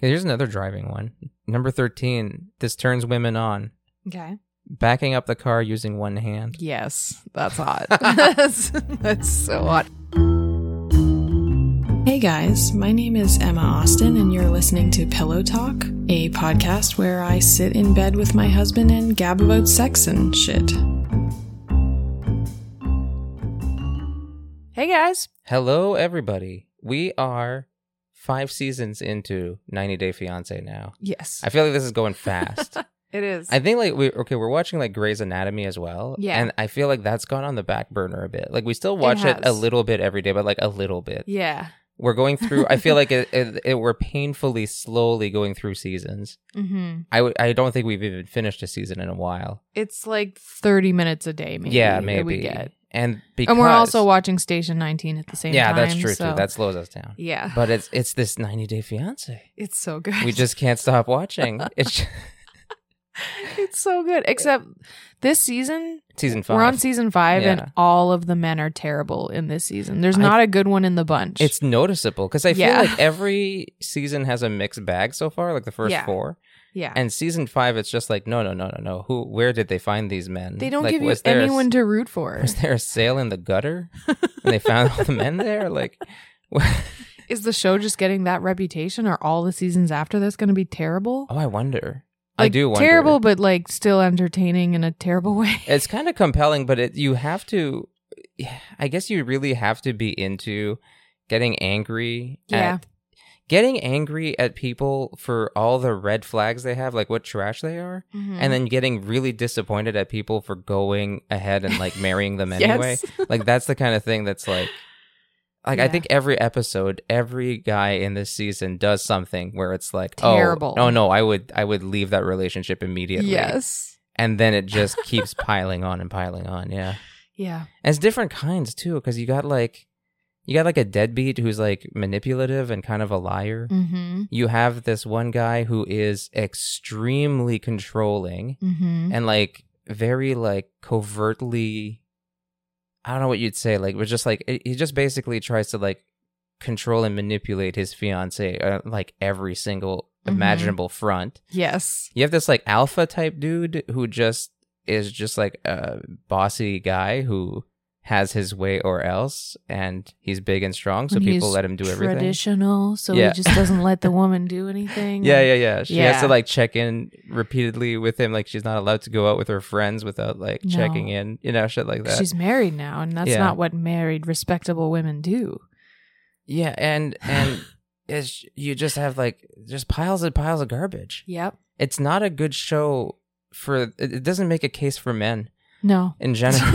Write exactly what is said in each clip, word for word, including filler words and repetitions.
Here's another driving one. Number thirteen. This turns women on. Okay. Backing up the car using one hand. Yes, that's hot. that's, that's so hot. Hey guys, my name is Emma Austin, and you're listening to Pillow Talk, a podcast where I sit in bed with my husband and gab about sex and shit. Hey guys. Hello, everybody. We are five seasons into ninety Day Fiancé now. Yes. I feel like this is going fast. It is. I think like we okay, we're watching like Grey's Anatomy as well. Yeah. And I feel like that's gone on the back burner a bit. Like we still watch it, it a little bit every day, but like a little bit. Yeah. We're going through. I feel like it, it, it, we're painfully slowly going through seasons. Mm-hmm. I w- I don't think we've even finished a season in a while. It's like thirty minutes a day, maybe. Yeah, that maybe. we get. And because and we're also watching Station nineteen at the same yeah, time. that's true so. too. That slows us down. Yeah. But it's it's this ninety Day Fiancé. It's so good. We just can't stop watching. It's it's so good. Except this season, season five. We're on season five, Yeah. and all of the men are terrible in this season. There's not I, a good one in the bunch. It's noticeable because I feel yeah. like every season has a mixed bag so far, like the first yeah. four. Yeah. And season five, it's just like, no, no, no, no, no. Who? Where did they find these men? They don't like, give you anyone a, to root for. Was there a sale in the gutter and they found all the men there? Like, is the show just getting that reputation? Are all the seasons after this going to be terrible? Oh, I wonder. Like, I do wonder. Terrible, but like still entertaining in a terrible way. It's kind of compelling, but it you have to. I guess you really have to be into getting angry yeah. at. Getting angry at people for all the red flags they have, like what trash they are, mm-hmm. and then getting really disappointed at people for going ahead and like marrying them anyway. Yes. Like that's the kind of thing that's like, like yeah. I think every episode, every guy in this season does something where it's like, terrible. Oh, no, no, I would, I would leave that relationship immediately. Yes, and then it just keeps piling on and piling on. Yeah, yeah. And it's different kinds too, because you got like. You got like a deadbeat who's like manipulative and kind of a liar. Mm-hmm. You have this one guy who is extremely controlling mm-hmm. and like very like covertly, I don't know what you'd say. Like, but just like, he just basically tries to like control and manipulate his fiance, uh, like every single mm-hmm. imaginable front. Yes. You have this like alpha type dude who just is just like a bossy guy who has his way or else, and he's big and strong, so when people let him do everything. Traditional, so yeah. he just doesn't let the woman do anything. Yeah, yeah, yeah. She yeah. has to like check in repeatedly with him, like she's not allowed to go out with her friends without like no. checking in, you know, shit like that. She's married now, and that's yeah. not what married, respectable women do. Yeah, and and it's you just have like just piles and piles of garbage. Yep. It's not a good show for. It doesn't make a case for men. No. In general.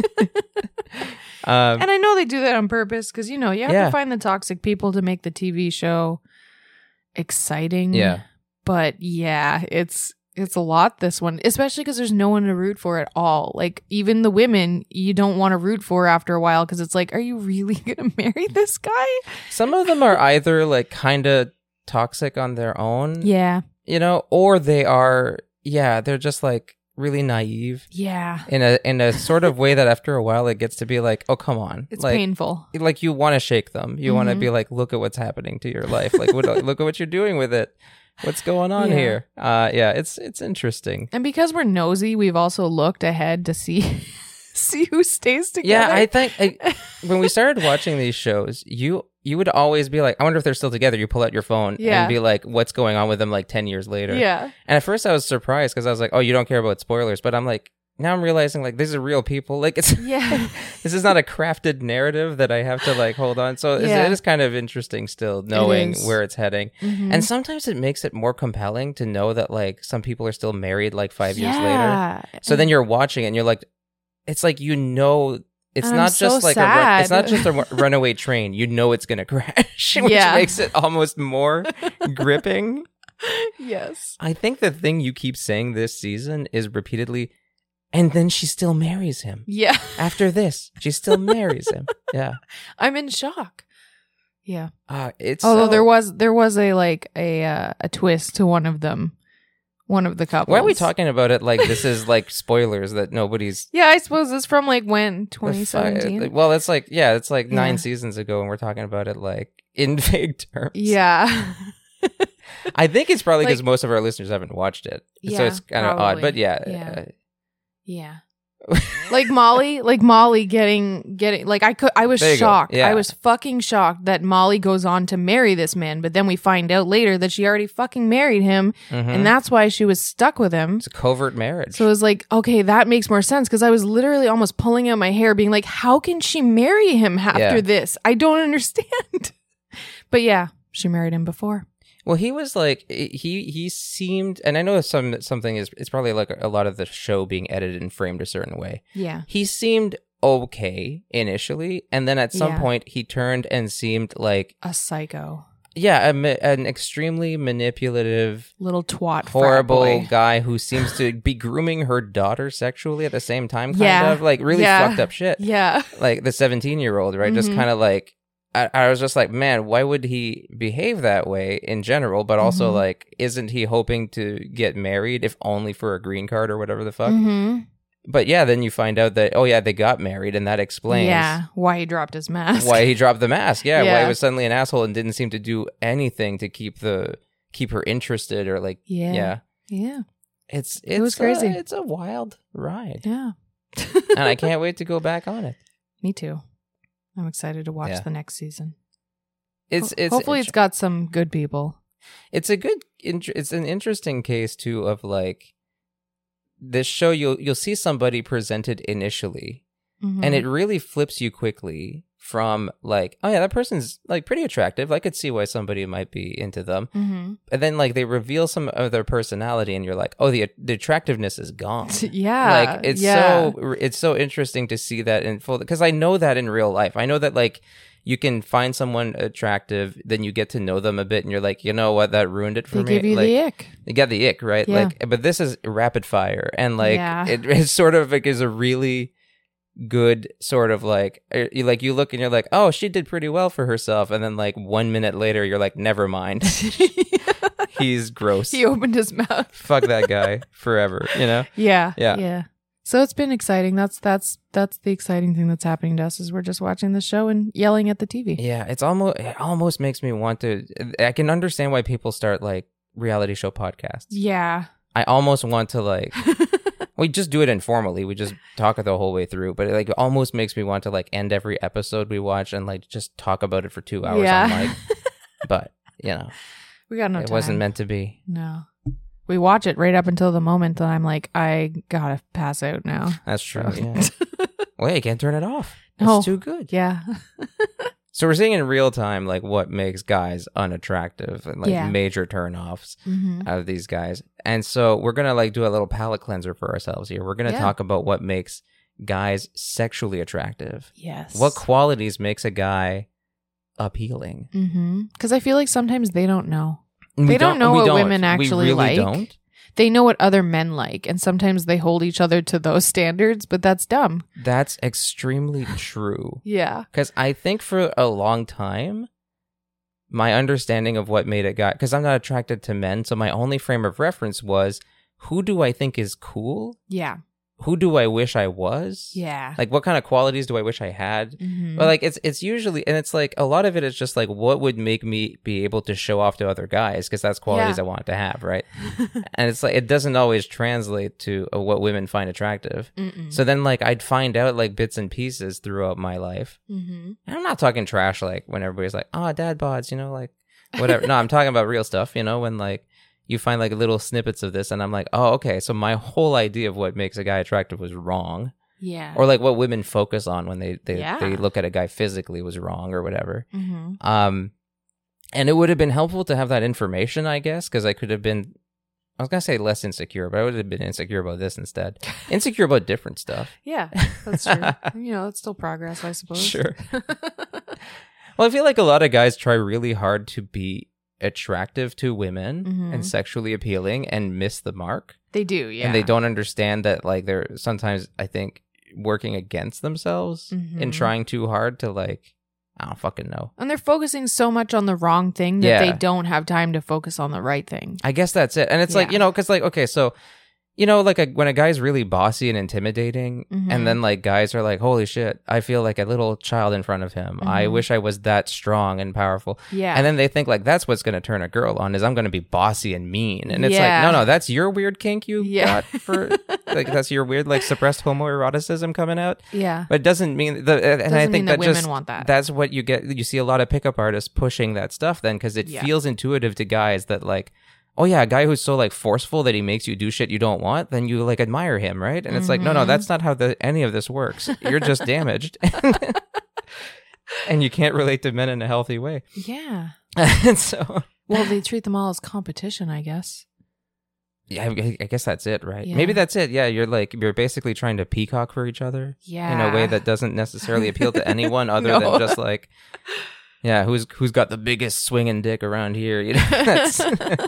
Um, and I know they do that on purpose because, you know, you have yeah. to find the toxic people to make the T V show exciting. Yeah. But yeah, it's it's a lot, this one, especially because there's no one to root for at all. Like, even the women you don't want to root for after a while because it's like, are you really going to marry this guy? Some of them are either like kind of toxic on their own. Yeah. You know, or they are, yeah, they're just like, really naive, yeah, in a in a sort of way that after a while it gets to be like, oh come on, it's like, painful. Like you want to shake them, you mm-hmm. want to be like, look at what's happening to your life, like what, look at what you're doing with it, what's going on yeah. here? Uh, yeah, it's it's interesting. And because we're nosy, we've also looked ahead to see see who stays together. Yeah, I think I, when we started watching these shows, you. You would always be like, I wonder if they're still together. You pull out your phone yeah. and be like, what's going on with them like ten years later? Yeah. And at first I was surprised because I was like, oh, you don't care about spoilers. But I'm like, now I'm realizing like these are real people. Like it's yeah. this is not a crafted narrative that I have to like hold on. So it's, yeah. it is kind of interesting still knowing it where it's heading. Mm-hmm. And sometimes it makes it more compelling to know that like some people are still married like five yeah. years later. So then you're watching it and you're like, it's like, you know, It's and not I'm just so like sad. a run, it's not just a runaway train. You know it's gonna crash, which yeah. makes it almost more gripping. Yes. I think the thing you keep saying this season is repeatedly, and then she still marries him. Yeah. After this, she still marries him. Yeah. I'm in shock. Yeah. Uh, it's Although so... there was there was a like a uh, a twist to one of them. One of the couples. Why are we talking about it like this is like spoilers that nobody's... Yeah, I suppose it's from like when? twenty seventeen? Fi- well, it's like, yeah, it's like yeah. nine seasons ago and we're talking about it like in vague terms. Yeah. I think it's probably because Like- most of our listeners haven't watched it, so Yeah, it's kind of odd. probably. But yeah, Yeah. uh, Yeah. Like Molly, like Molly getting getting like I could I was There you go. shocked. Yeah. I was fucking shocked that Molly goes on to marry this man, but then we find out later that she already fucking married him mhm. and that's why she was stuck with him. it's a covert marriage. So it was like, okay, that makes more sense because I was literally almost pulling out my hair being like, how can she marry him after Yeah. this? I don't understand. But yeah, she married him before. Well, he was like he he seemed, and I know some something is it's probably like a lot of the show being edited and framed a certain way. Yeah. He seemed okay initially, and then at some Yeah. point he turned and seemed like A psycho. yeah, a, ma- an extremely manipulative, Little twat. frat horrible boy. guy who seems to be grooming her daughter sexually at the same time. Kind Yeah. of like really Yeah. fucked up shit. Yeah. Like the seventeen year old, right? Just Mhm. kind of like. I, I was just like, man, why would he behave that way in general? But also, Mhm. like, isn't he hoping to get married, if only for a green card or whatever the fuck? Mm-hmm. But yeah, then you find out that, oh yeah, they got married, and that explains Yeah. Why he dropped his mask. why he dropped the mask. Yeah, why Yeah. he was suddenly an asshole and didn't seem to do anything to keep the keep her interested or like, Yeah. yeah. Yeah. It's it's was crazy. A, it's a wild ride, Yeah. and I can't wait to go back on it. Me too. I'm excited to watch Yeah. the next season. It's Ho- it's hopefully it's got some good people. it's a good int- it's an interesting case too of like this show you'll you'll see somebody presented initially Mhm. and it really flips you quickly from like, oh yeah, that person's like pretty attractive, I could see why somebody might be into them, Mhm. and then like they reveal some of their personality and you're like, oh, the the attractiveness is gone. Yeah. Like it's yeah. so it's so interesting to see that in full, because I know that in real life. I know that like you can find someone attractive, then you get to know them a bit, and you're like, you know what, that ruined it for They me. give you like, the ick. you got the ick, right? Yeah. Like, but this is rapid fire, and like Yeah. it, it sort of like is a really good sort of like er, you like you look and you're like, oh, she did pretty well for herself, and then like one minute later you're like, never mind, he's gross. He opened his mouth. Fuck that guy forever, you know? Yeah. Yeah. Yeah. So it's been exciting. That's that's that's the exciting thing that's happening to us is we're just watching the show and yelling at the T V. Yeah, it's almost it almost makes me want to. I can understand why people start like reality show podcasts. Yeah. I almost want to like. We just do it informally. We just talk it the whole way through, but it like almost makes me want to like end every episode we watch and like just talk about it for two hours Yeah. on mic. But you know, We got no it time. wasn't meant to be. No. We watch it right up until the moment that I'm like, I gotta pass out now. That's true. So- Yeah. Well, yeah, you can't turn it off. It's No. too good. Yeah. So we're seeing in real time like what makes guys unattractive and like Yeah. major turnoffs Mm-hmm. out of these guys. And so we're gonna like do a little palate cleanser for ourselves here. We're gonna Yeah. talk about what makes guys sexually attractive. Yes. What qualities makes a guy appealing? Mm-hmm. Because I feel like sometimes they don't know. We They don't know we what don't. women We actually really like. Don't. They know what other men like, and sometimes they hold each other to those standards, but that's dumb. That's extremely true. Yeah. Because I think for a long time, my understanding of what made a guy, because I'm not attracted to men, so my only frame of reference was, who do I think is cool? Yeah. Who do I wish I was? Yeah. Like, what kind of qualities do I wish I had? Mhm. But like, it's it's usually, and it's like a lot of it is just like, what would make me be able to show off to other guys? Because that's qualities Yeah. I want to have, right? And it's like it doesn't always translate to uh, what women find attractive. Mm-mm. So then, like, I'd find out like bits and pieces throughout my life. Mm-hmm. And I'm not talking trash like when everybody's like, "Oh, dad bods," you know, like whatever. No, I'm talking about real stuff. You know, when like you find like little snippets of this, and I'm like, "Oh, okay." So my whole idea of what makes a guy attractive was wrong, Yeah. or like what women focus on when they they, Yeah. they look at a guy physically was wrong, or whatever. Mm-hmm. Um, and it would have been helpful to have that information, I guess, because I could have been. I was gonna say less insecure, but I would have been insecure about this instead. Insecure about different stuff. Yeah, that's true. You know, it's still progress, I suppose. Sure. Well, I feel like a lot of guys try really hard to be attractive to women Mhm. and sexually appealing and miss the mark. They do, yeah. And they don't understand that, like, they're sometimes, I think, working against themselves Mhm. and trying too hard to, like, I don't fucking know. And they're focusing so much on the wrong thing that Yeah. they don't have time to focus on the right thing. I guess that's it. And it's like, Yeah. you know, because, like, okay, so You know, like a, when a guy's really bossy and intimidating, Mhm. and then like guys are like, holy shit, I feel like a little child in front of him. I Mhm. wish I was that strong and powerful. Yeah. And then they think like that's what's going to turn a girl on is I'm going to be bossy and mean. And it's Yeah. like, no, no, that's your weird kink you Yeah. got for like that's your weird like suppressed homoeroticism coming out. yeah. But it doesn't mean the and Doesn't I think mean that that women just want that. that's what you get. You see a lot of pickup artists pushing that stuff then because it Yeah. feels intuitive to guys that like, oh yeah, a guy who's so like forceful that he makes you do shit you don't want, then you like admire him, right? And it's like, no, no, Mhm. that's not how the any of this works. You're just damaged, and you can't relate to men in a healthy way. Yeah. And so, Well, they treat them all as competition, I guess. yeah, I, I guess that's it, right? Yeah. Maybe that's it. Yeah, you're like you're basically trying to peacock for each other Yeah. in a way that doesn't necessarily appeal to anyone other No. than just like, yeah, who's who's got the biggest swinging dick around here? You know, that's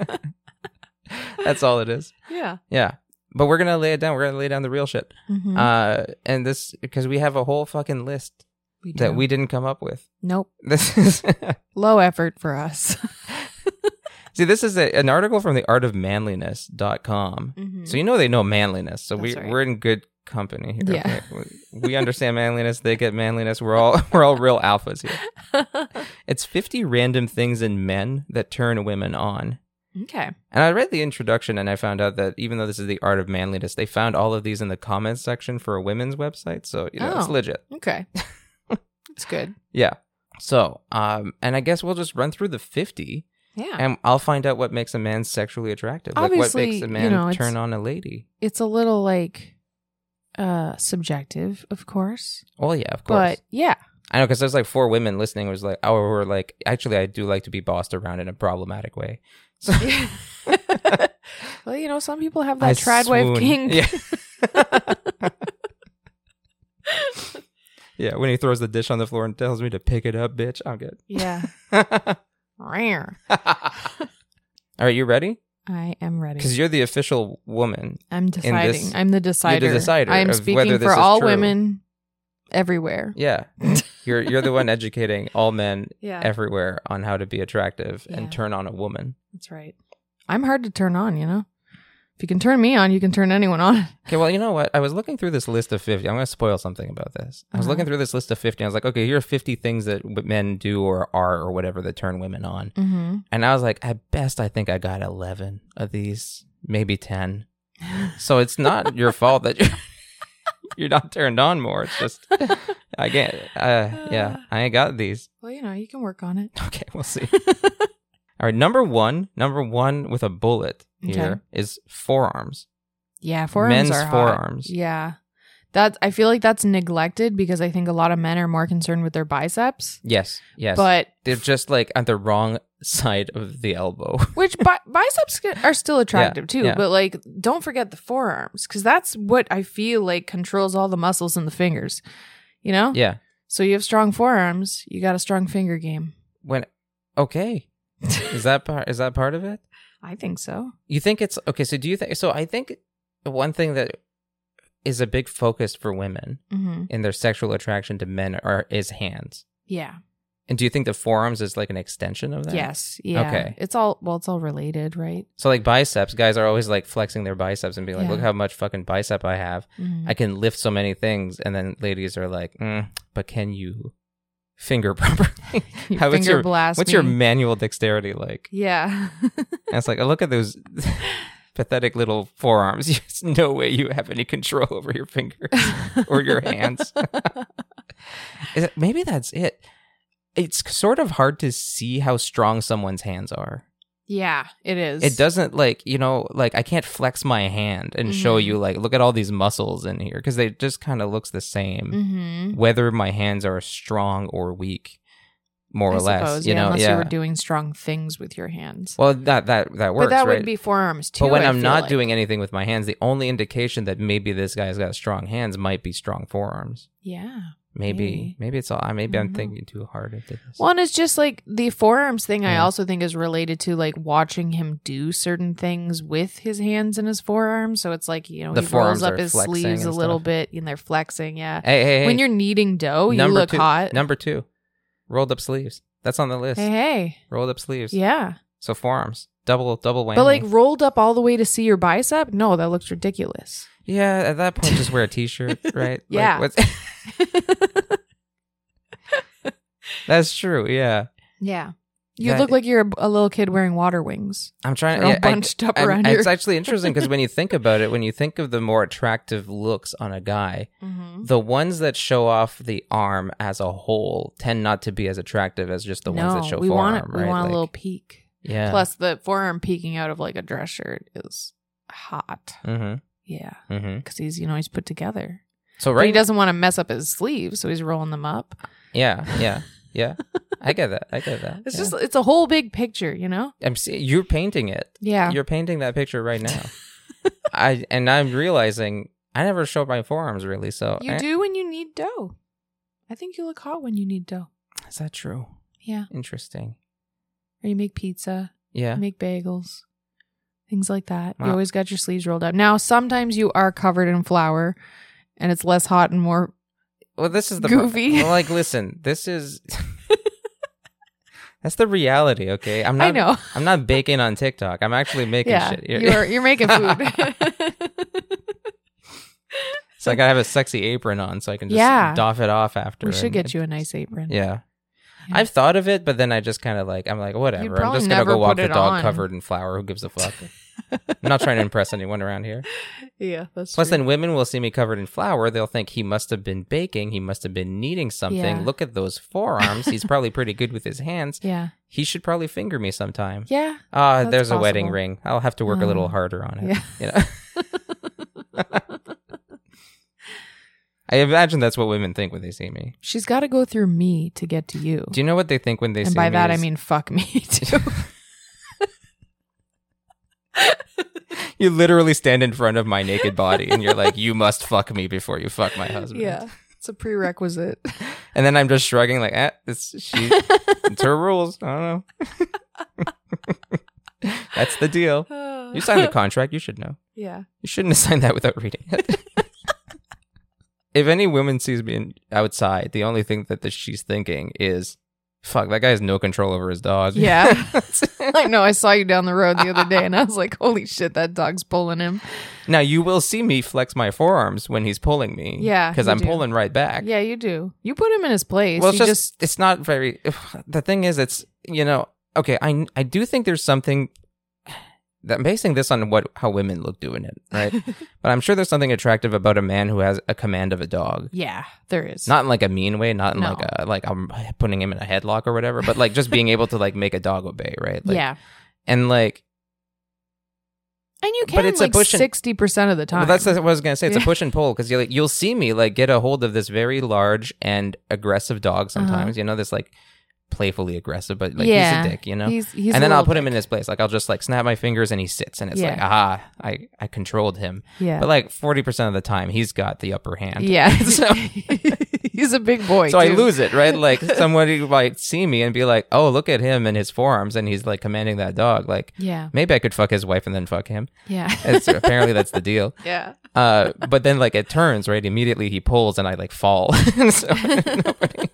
that's all it is. Yeah. Yeah, but we're gonna lay it down. We're gonna lay down the real shit. Mhm. Uh, and this because we have a whole fucking list we do. that we didn't come up with. Nope. This is Low effort for us. see, this is a, an article from the art of manliness dot com. Mhm. So you know they know manliness. So we That's right. we're in good company here. Yeah. Okay? We, we understand manliness. They get manliness. We're all we're all real alphas here. It's fifty random things in men that turn women on. Okay. And I read the introduction and I found out that even though this is the art of manliness, they found all of these in the comments section for a women's website. So, you know, it's Oh. legit. Okay. It's good. Yeah. So, um, and I guess we'll just run through the fifty Yeah. and I'll find out what makes a man sexually attractive. Like Obviously, what makes a you man know, it's- turn on a lady. It's a little like uh subjective, of course. Well, yeah, of course. But yeah. I know because there's like four women listening was like, oh, we're like, actually, I do like to be bossed around in a problematic way. So, Well, you know, some people have that I trad wife swoon. king. Yeah. Yeah, when he throws the dish on the floor and tells me to pick it up, bitch, I'm good. Yeah. Rare. All right, you ready? I am ready. Because you're the official woman. I'm deciding. this- I'm the decider. decider I am of speaking whether this for is all true. women everywhere. Yeah, you're you're the one educating all men Yeah. everywhere on how to be attractive Yeah. and turn on a woman. That's right. I'm hard to turn on, you know? If you can turn me on, you can turn anyone on. Okay, well, you know what? I was looking through this list of fifty. I'm going to spoil something about this. I was Uh-huh. looking through this list of fifty. I was like, okay, here are fifty things that w- men do or are or whatever that turn women on. Mm-hmm. And I was like, at best, I think I got eleven of these, maybe ten. So it's not your fault that you're, you're not turned on more. It's just, I can't, uh, yeah, I ain't got these. Well, you know, you can work on it. Okay, we'll see. All right, number one, number one with a bullet here is forearms. Yeah, forearms Men's are hot. forearms. Yeah. That I feel like that's neglected because I think a lot of men are more concerned with their biceps. Yes, yes. But they're just like on the wrong side of the elbow. which bi- biceps are still attractive too, yeah. but like don't forget the forearms cuz that's what I feel like controls all the muscles in the fingers. You know? Yeah. So you have strong forearms, you got a strong finger game. When okay. Is that part is that part of it? I think so. You think it's okay, so do you think so I think one thing that is a big focus for women Mhm. in their sexual attraction to men are is hands. Yeah. And do you think the forearms is like an extension of that? Yes. Yeah. Okay. It's all well, it's all related, right? So like biceps, guys are always like flexing their biceps and being like, Yeah. look how much fucking bicep I have. Mhm. I can lift so many things. And then ladies are like, mm, but can you finger properly? You How- what's finger your- blast What's me. your manual dexterity like? Yeah. And it's like, oh, look at those pathetic little forearms. There's no way you have any control over your fingers or your hands. Is it, maybe that's it. It's sort of hard to see how strong someone's hands are. Yeah, it is. It doesn't like, you know, like I can't flex my hand and show Mhm. you like, look at all these muscles in here because they just kind of looks the same, Mm-hmm. whether my hands are strong or weak, more I or less. suppose, You yeah, know, unless yeah. you were doing strong things with your hands. Well, that that that works, but that right? would be forearms too. But when I I'm feel not like. doing anything with my hands, the only indication that maybe this guy's got strong hands might be strong forearms. Yeah. Maybe, Maybe. maybe it's all. Maybe I I'm don't know. thinking too hard into this. Well, and it's just like the forearms thing. I Yeah. also think is related to like watching him do certain things with his hands and his forearms. So it's like you know The he forearms rolls up are his flexing sleeves a and little stuff. bit and they're flexing. Yeah. Hey, hey, hey! When you're kneading dough, you number look two, hot. Number two, rolled up sleeves. That's on the list. Hey, hey. Rolled up sleeves. Yeah. So forearms, double double whammy. But like rolled up all the way to see your bicep? No, that looks ridiculous. yeah, at that point, just wear a t-shirt, right? Yeah. Like, what's- That's true. Yeah. Yeah. You That- look like you're a, a little kid wearing water wings. I'm trying They're all yeah, I- bunched up I'm- around It's your- actually interesting because when you think about it, when you think of the more attractive looks on a guy, Mm-hmm. the ones that show off the arm as a whole tend not to be as attractive as just the no, ones that show we forearm, want it, right? We want Like, a little peek. yeah. Plus, the forearm peeking out of like a dress shirt is hot. Mm-hmm. Yeah, Mm-hmm. because he's you know he's put together. So But right. he doesn't want to mess up his sleeves, so he's rolling them up. Yeah. Yeah. Yeah. I get that. I get that. It's Yeah. just it's a whole big picture, you know. I'm see- you're painting it. Yeah. You're painting that picture right now. I and I'm realizing I never show my forearms really. So You I- do when you need dough. I think you look hot when you need dough. Is that true? Yeah. Interesting. Or you make pizza, Yeah. you make bagels, things like that. You Wow. always got your sleeves rolled up. Now, sometimes you are covered in flour and it's less hot and more. Well, this is the pro- Goofy. well, like, listen, this is that's the reality. Okay, I'm not. I know. I'm not baking on TikTok. I'm actually making Yeah. shit. You're, you're making food. So I gotta have a sexy apron on so I can just Yeah. doff it off after. we should and get it- you a nice apron. Yeah. Yeah. I've thought of it, but then I just kind of like I'm like whatever. I'm probably just gonna never go walk put the it dog on. covered in flour. Who gives a fuck? I'm not trying to impress anyone around here. Yeah, that's Plus, true. then women will see me covered in flour. They'll think he must have been baking. He must have been kneading something. Yeah. Look at those forearms. He's probably pretty good with his hands. Yeah. He should probably finger me sometime. Yeah. Ah, That's there's a wedding possible. ring. I'll have to work a little Oh. harder on it. Yeah. You know? I imagine that's what women think when they see me. She's got to go through me to get to you. Do you know what they think when they and see by me? that, I is- mean fuck me too. you literally stand in front of my naked body and you're like, you must fuck me before you fuck my husband. Yeah. It's a prerequisite. And then I'm just shrugging like, eh, it's, she, it's her rules. I don't know. That's the deal. You signed the contract. You should know. Yeah. You shouldn't have signed that without reading it. If any woman sees me in, outside, the only thing that the, she's thinking is, fuck, that guy has no control over his dog. Yeah. I know. I saw you down the road the other day and I was like, holy shit, that dog's pulling him. Now, you will see me flex my forearms when he's pulling me. Yeah, Because you I'm do. pulling right back. Yeah, you do. You put him in his place. Well, it's You just, it's not very, the thing is, it's, you know, okay, I, I do think there's something, that I'm basing this on what how women look doing it, right? But I'm sure there's something attractive about a man who has a command of a dog. Yeah, there is. Not in like a mean way, not in No. like a like I'm putting him in a headlock or whatever, but like just being able to like make a dog obey, right? Like, yeah. and like, And you but can it's a like push and- sixty percent of the time. well, that's what I was gonna say. It's Yeah. a push and pull because you like you'll see me like get a hold of this very large and aggressive dog sometimes. Uh-huh. You know, this like playfully aggressive, but like yeah. he's a dick, you know. He's, he's and a then I'll little put him dick. in his place. Like I'll just like snap my fingers and he sits, and it's like, Yeah. aha, I I controlled him. Yeah. But like forty percent of the time, he's got the upper hand. yeah. So- He's a big boy. So I too. lose it, right? Like somebody might see me and be like, "Oh, look at him and his forearms," and he's like commanding that dog. Like Yeah. maybe I could fuck his wife and then fuck him. Yeah. It's, apparently, that's the deal. yeah. Uh, but then like it turns right immediately. He pulls and I like fall. So, nobody-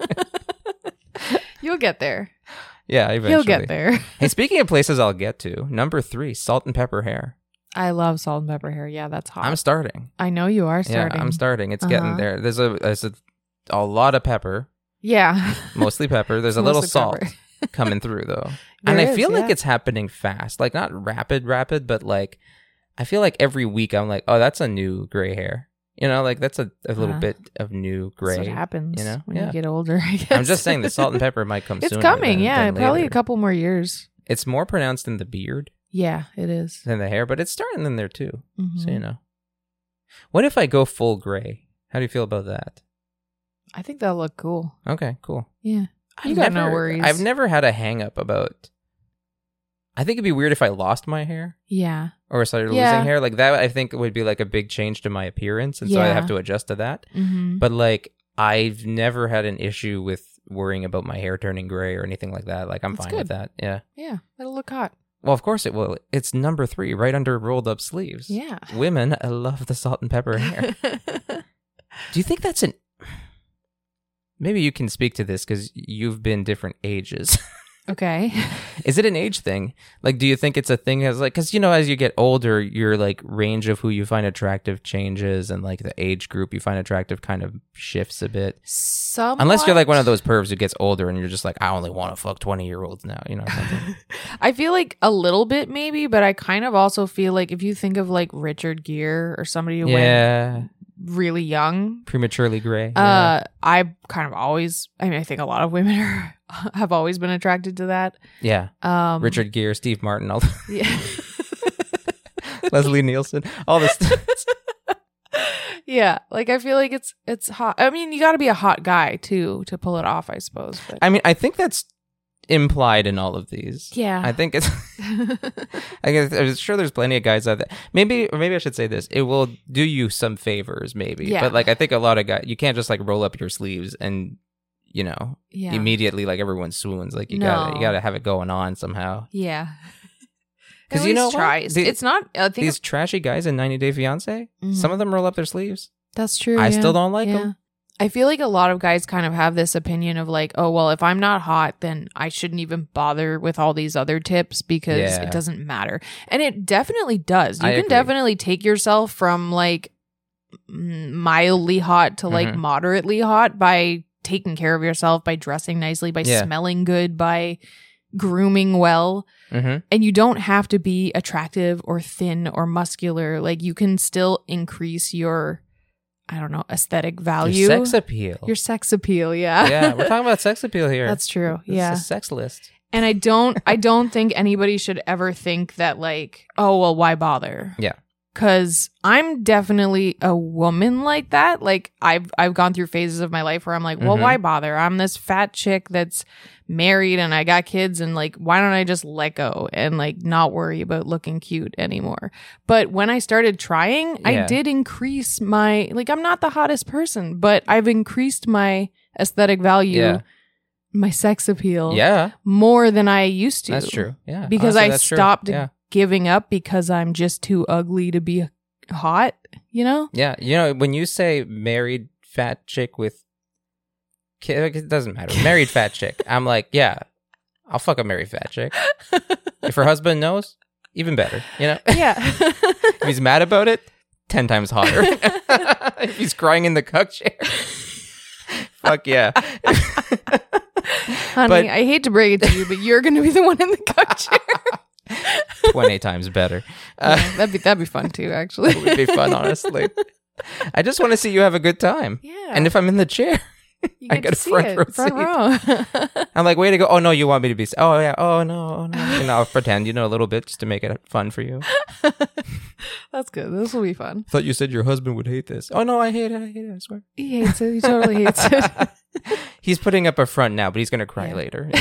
You'll get there. yeah, eventually. He'll get there. Hey, speaking of places I'll get to, number three, salt and pepper hair. I love salt and pepper hair. Yeah, that's hot. I'm starting. I know you are starting. Yeah, I'm starting. It's getting Uh-huh. there. There's a there's a, a lot of pepper, Yeah. mostly pepper. There's a little Mostly salt pepper. coming through though, There and I is, feel like yeah. it's happening fast. Like not rapid, rapid, but like I feel like every week I'm like, oh, that's a new gray hair. You know, like that's a, a little Uh, bit of new gray. That's what happens you know? when Yeah. you get older. I guess. I'm just saying the salt and pepper might come It's sooner coming. than- yeah, than probably a later. couple more years. It's more pronounced in the beard Yeah, it is. than the hair, but it's starting in there too. Mhm. So you know. What if I go full gray? How do you feel about that? I think that'll look cool. Okay, cool. Yeah. You I've got no never- worries. I've never had a hang up about I think it'd be weird if I lost my hair Yeah. or started Yeah. losing hair. Like that I think would be like a big change to my appearance, and so I'd Yeah. have to adjust to that. Mm-hmm. But like I've never had an issue with worrying about my hair turning gray or anything like that. Like I'm That's fine with good. that. Yeah. Yeah, it'll look hot. Well, of course it will. It's number three, right under rolled up sleeves. Yeah. Women love the salt and pepper hair. Do you think that's an? Maybe you can speak to this because you've been different ages. Okay. Is it an age thing? Like, do you think it's a thing as like, because, you know, as you get older, your like range of who you find attractive changes, and like the age group you find attractive kind of shifts a bit. Somewhat. Unless you're like one of those pervs who gets older and you're just like, I only want to fuck twenty year olds now, you know, something. I feel like a little bit maybe, but I kind of also feel like if you think of like Richard Gere or somebody who Yeah. went really young, Prematurely gray. uh, I kind of always, I mean, I think a lot of women are, have always been attracted to that. yeah. Um, Richard Gere, Steve Martin, all Yeah. Leslie Nielsen, all this. Yeah, like I feel like it's it's hot. I mean, you got to be a hot guy too to pull it off, I suppose. But I mean, I think that's implied in all of these. yeah, I think it's. I guess I'm sure there's plenty of guys out there. Maybe, or maybe I should say this: it will do you some favors, maybe. Yeah. But like, I think a lot of guys, you can't just like roll up your sleeves and, you know, yeah, immediately like everyone swoons. Like you No. gotta, you gotta have it going on somehow. yeah. 'Cause At you know least what? try. The- it's not. I think These trashy guys in ninety Day Fiance, Mhm. some of them roll up their sleeves. that's true. I yeah. still don't like Yeah. them. I feel like a lot of guys kind of have this opinion of like, oh, well, if I'm not hot, then I shouldn't even bother with all these other tips because Yeah. it doesn't matter. And it definitely does. You I can agree. definitely take yourself from like mm, mildly hot to like Mhm. moderately hot by taking care of yourself, by dressing nicely, by Yeah. smelling good, by grooming well. Mm-hmm. And you don't have to be attractive or thin or muscular. Like you can still increase your, I don't know, aesthetic value. Your sex appeal. Your sex appeal, yeah. Yeah, we're talking about sex appeal here. That's true. This Yeah. is a sex list. And I don't I don't think anybody should ever think that like, oh, well, why bother? Yeah. Cuz I'm definitely a woman like that. Like I've I've gone through phases of my life where I'm like, well, Mhm. why bother? I'm this fat chick that's married and I got kids, and like why don't I just let go and like not worry about looking cute anymore? But when I started trying, I Yeah. did increase my like I'm not the hottest person, but I've increased my aesthetic value, Yeah. my sex appeal Yeah, more than I used to. that's true. Yeah, Because honestly, I that's true. stopped Yeah. giving up because I'm just too ugly to be hot, you know? Yeah, you know, when you say married fat chick with kid, it doesn't matter. Married fat chick. I'm like, yeah, I'll fuck a married fat chick. If her husband knows, even better. You know, Yeah. if he's mad about it, ten times hotter. If he's crying in the cuck chair, fuck yeah. Honey, But- I hate to break it to you, but you're going to be the one in the cuck chair. twenty times better. Uh, Yeah, that'd be that'd be fun too, actually. it would be fun, honestly. I just want to see you have a good time. Yeah. And if I'm in the chair, you I get got to a see front it, row front seat. row. I'm like, way to go. Oh, no, you want me to be. Oh, yeah. Oh, no. Oh, no. And I'll pretend, you know, a little bit just to make it fun for you. That's good. This will be fun. Thought you said your husband would hate this. Oh, no, I hate it. I hate it. I swear. He hates it. He totally hates it. He's putting up a front now, but he's going to cry Yeah. later.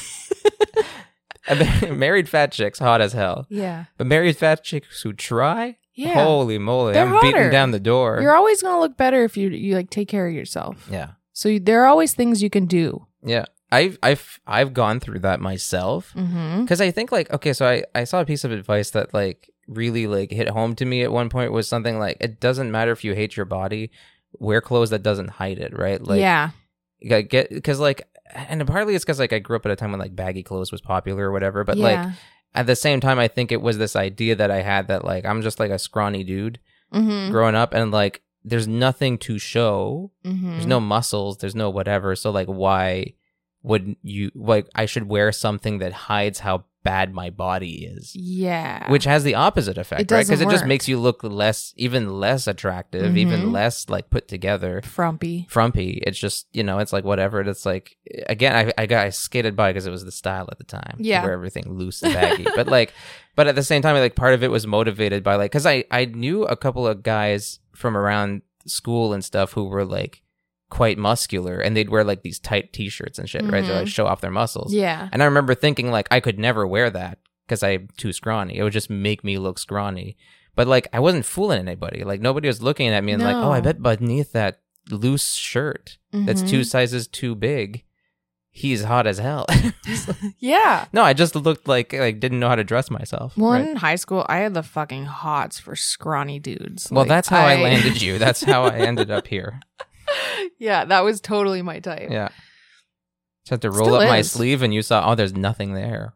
Married fat chicks, hot as hell. Yeah. But married fat chicks who try, Yeah. holy moly. They're I'm beating hotter. down the door. You're always going to look better if you you like take care of yourself. yeah. So you, there are always things you can do. Yeah. I've, I've, I've gone through that myself. Mhm. Because I think, like, okay, so I, I saw a piece of advice that, like, really, like, hit home to me at one point was something like, it doesn't matter if you hate your body, wear clothes that doesn't hide it, right? Like, Yeah. you gotta get, because, like, and partly it's because, like, I grew up at a time when, like, baggy clothes was popular or whatever, but, like, Yeah. at the same time, I think it was this idea that I had that, like, I'm just, like, a scrawny dude Mhm. growing up, and, like, there's nothing to show. Mhm. There's no muscles. There's no whatever. So, like, why would you, like, I should wear something that hides how bad my body is? Yeah. Which has the opposite effect, It right? Because doesn't it just work. makes you look less, even less attractive, even Mhm. less, like, put together. frumpy. Frumpy. It's just, you know, it's like whatever. It's like, again, I, I got I skated by because it was the style at the time. to Yeah. wear everything loose and baggy. But, like, but at the same time, like, part of it was motivated by, like, because I, I knew a couple of guys from around school and stuff who were, like, quite muscular, and they'd wear, like, these tight t-shirts and shit, right? To, like, Mhm. show off their muscles. Yeah. And I remember thinking, like, I could never wear that because I'm too scrawny. It would just make me look scrawny. But, like, I wasn't fooling anybody. Like, nobody was looking at me and, like, oh, I No. bet beneath that loose shirt that's Mhm. two sizes too big, he's hot as hell. Yeah. No, I just looked like, like, didn't know how to dress myself. Well, right? in high school, I had the fucking hots for scrawny dudes. Well, Like, that's how I... landed you. That's how I ended up here. Yeah, that was totally my type. Yeah. Just had to roll Still up my is. sleeve and you saw, oh, there's nothing there.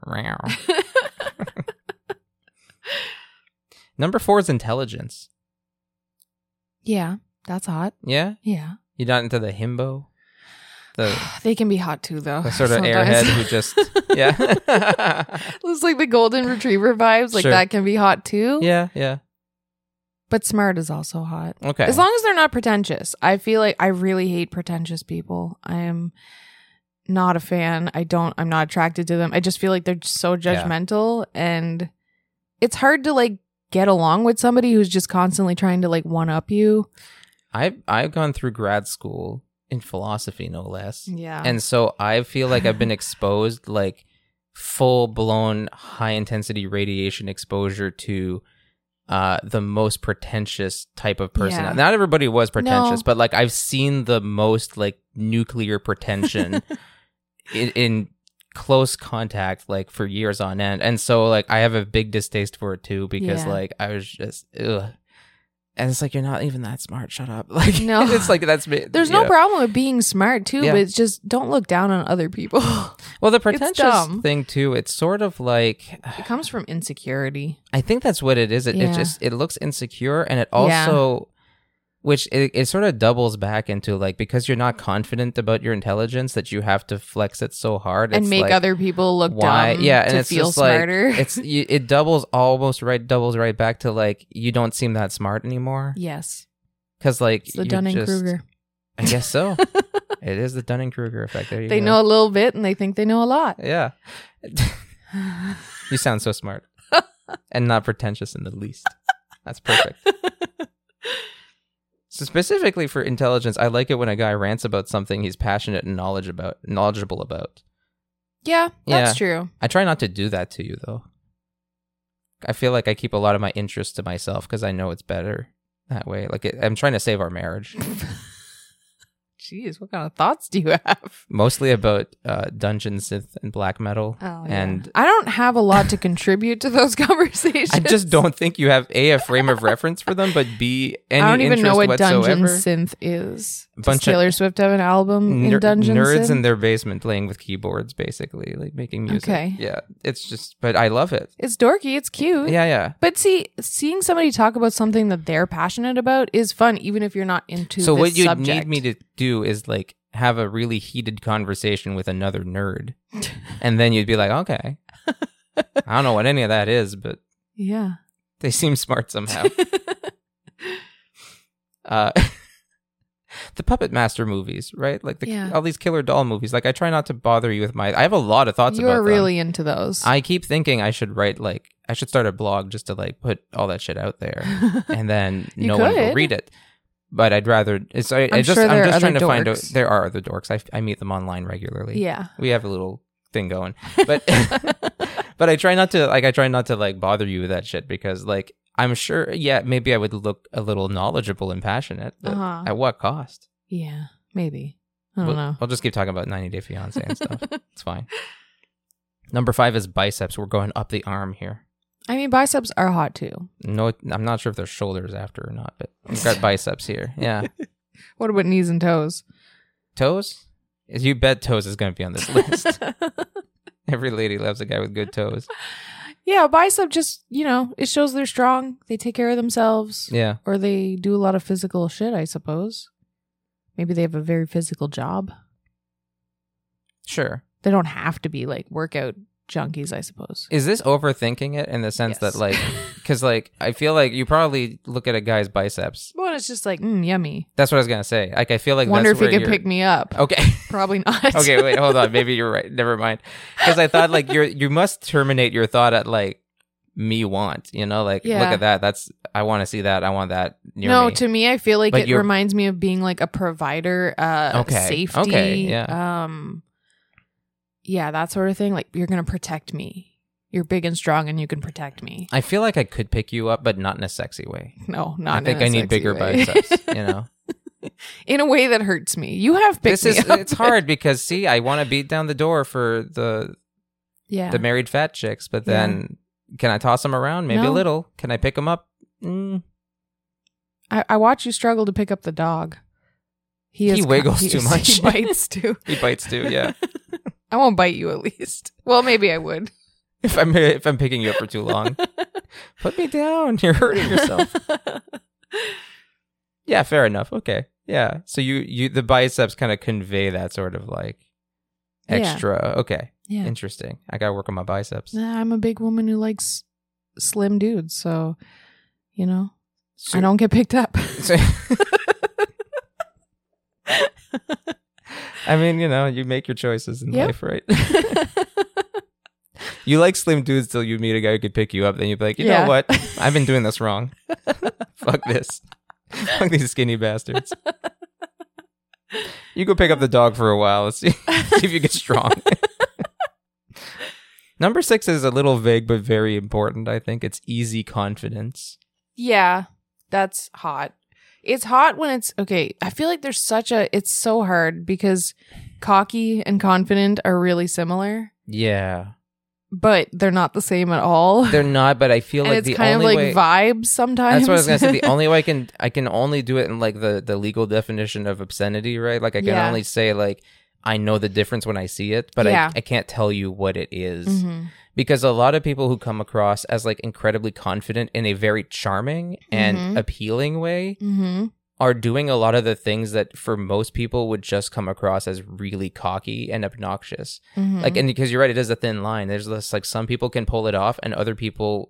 Number four is intelligence. Yeah, that's hot. Yeah? Yeah. You're not into the himbo? The, They can be hot too, though. the sort of sometimes. airhead who just, yeah. It's like the golden retriever vibes. Like Sure. that can be hot too. yeah, yeah. But smart is also hot. Okay. As long as they're not pretentious. I feel like I really hate pretentious people. I am not a fan. I don't, I'm not attracted to them. I just feel like they're just so judgmental and it's hard to like get along with somebody who's just constantly trying to like one up you. I've, I've gone through grad school in philosophy, no less. Yeah. And so I feel like I've been exposed like full blown high intensity radiation exposure to uh the most pretentious type of person. Yeah. Not everybody was pretentious, No. but like I've seen the most like nuclear pretension in, in close contact like for years on end. And so like I have a big distaste for it too because Yeah. like I was just ugh. And it's like, you're not even that smart. Shut up. Like, No. it's like, that's me. There's yeah. no problem with being smart too, Yeah. but it's just don't look down on other people. Well, the pretentious dumb. thing too, it's sort of like, It comes from insecurity. I think that's what it is. It, Yeah. it just, it looks insecure and it also, which it, it sort of doubles back into like, because you're not confident about your intelligence that you have to flex it so hard. And it's make like, other people look why? dumb Yeah. And to it's feel just smarter. like, it's, you, it doubles almost right, doubles right back to like, you don't seem that smart anymore. Yes. Cause like, It's the you're Dunning-Kruger. just- I guess so. It is the Dunning-Kruger effect. There you They go. know a little bit and they think they know a lot. Yeah. You sound so smart and not pretentious in the least. That's perfect. So specifically for intelligence, I like it when a guy rants about something he's passionate and knowledge about, knowledgeable about. Yeah, that's Yeah. true. I try not to do that to you, though. I feel like I keep a lot of my interests to myself because I know it's better that way. Like it, I'm trying to save our marriage. Jeez, what kind of thoughts do you have? Mostly about uh, dungeon synth and black metal. Oh, and I don't have a lot to contribute to those conversations. I just don't think you have A, a frame of reference for them, but B, any I don't even know what interest Dungeon whatsoever. Synth is. Does Bunch of Taylor Swift have an album in Ner- Dungeon nerds Synth? in their basement playing with keyboards, basically, like making music. Okay. Yeah, it's just, but I love it. It's dorky. It's cute. Yeah, yeah. But see, seeing somebody talk about something that they're passionate about is fun, even if you're not into So this what you subject. need me to do is like have a really heated conversation with another nerd, and then you'd be like, okay, I don't know what any of that is, but Yeah. they seem smart somehow. uh, the Puppet Master movies, right? Like the, Yeah. all these killer doll movies. Like I try not to bother you with my. I have a lot of thoughts You about are them. really into those. I keep thinking I should write like I should start a blog just to like put all that shit out there, and then You no one will could. read it. But I'd rather. It's I, I I'm just sure there I'm are just trying to other find out. dorks. There are other dorks. I I meet them online regularly. yeah. We have a little thing going, but but I try not to like I try not to like bother you with that shit because like I'm sure yeah maybe I would look a little knowledgeable and passionate, but Uh-huh. at what cost? Yeah. Maybe. I don't We'll, know. I'll just keep talking about ninety Day Fiance and stuff. It's fine. Number five is biceps. We're going up the arm here. I mean, biceps are hot too. No, I'm not sure if there's shoulders after or not, but we've got biceps here. Yeah. What about knees and toes? Toes? You bet toes is going to be on this list. Every lady loves a guy with good toes. Yeah, bicep just, you know, it shows they're strong. They take care of themselves. Yeah. Or they do a lot of physical shit, I suppose. Maybe they have a very physical job. Sure. They don't have to be like workout junkies, I suppose. Is this overthinking it in the sense Yes. that, like, because, like, I feel like you probably look at a guy's biceps. Well, it's just like, mm, yummy. That's what I was going to say. Like, I feel like Wonder that's if he where could you're- pick me up. Okay. Probably not. Okay, wait, hold on. Maybe you're right. Never mind. Because I thought, like, you're, you must terminate your thought at, like, me want, you know? Like, Yeah. look at that. That's, I want to see that. I want that near No, me. to me, I feel like But it you're- reminds me of being like a provider, uh, Okay, safety, okay, yeah. um, yeah, that sort of thing. Like you're gonna protect me. You're big and strong, and you can protect me. I feel like I could pick you up, but not in a sexy way. No, not. I think in a I need sexy bigger way. biceps, you know? In a way that hurts me. You have picked This is, me up. it's hard because, see, I want to beat down the door for the Yeah. the married fat chicks, but then can I toss them around? Maybe No. a little. Can I pick them up? Mm. I, I watch you struggle to pick up the dog. He, he is wiggles he too is- much. He bites too. He bites too. Yeah. I won't bite you at least. Well, maybe I would. If I'm if I'm picking you up for too long, put me down. You're hurting yourself. Yeah, fair enough. Okay. Yeah. So you you the biceps kind of convey that sort of like extra. Yeah. Okay. Yeah. Interesting. I gotta work on my biceps. Nah, I'm a big woman who likes slim dudes, so you know, So- I don't get picked up. So- I mean, you know, you make your choices in Yep. life, right? You like slim dudes till you meet a guy who could pick you up. Then you'd be like, you Yeah. know what? I've been doing this wrong. Fuck this. Fuck these skinny bastards. You go pick up the dog for a while. Let's see, see if you get strong. Number six is a little vague, but very important. I think it's easy confidence. Yeah, that's hot. It's hot when it's okay. I feel like there's such a, it's so hard because cocky and confident are really similar, Yeah. but they're not the same at all. They're not, but I feel and like it's the kind of only like way... vibes sometimes. That's what I was gonna say. The only way I can I can only do it in like the, the legal definition of obscenity, right? Like I can Yeah. only say like I know the difference when I see it, but Yeah. I I can't tell you what it is. Mhm. Because a lot of people who come across as like incredibly confident in a very charming and Mhm. appealing way Mhm. are doing a lot of the things that for most people would just come across as really cocky and obnoxious. Mhm. Like, and because you're right, it is a thin line. There's this like some people can pull it off and other people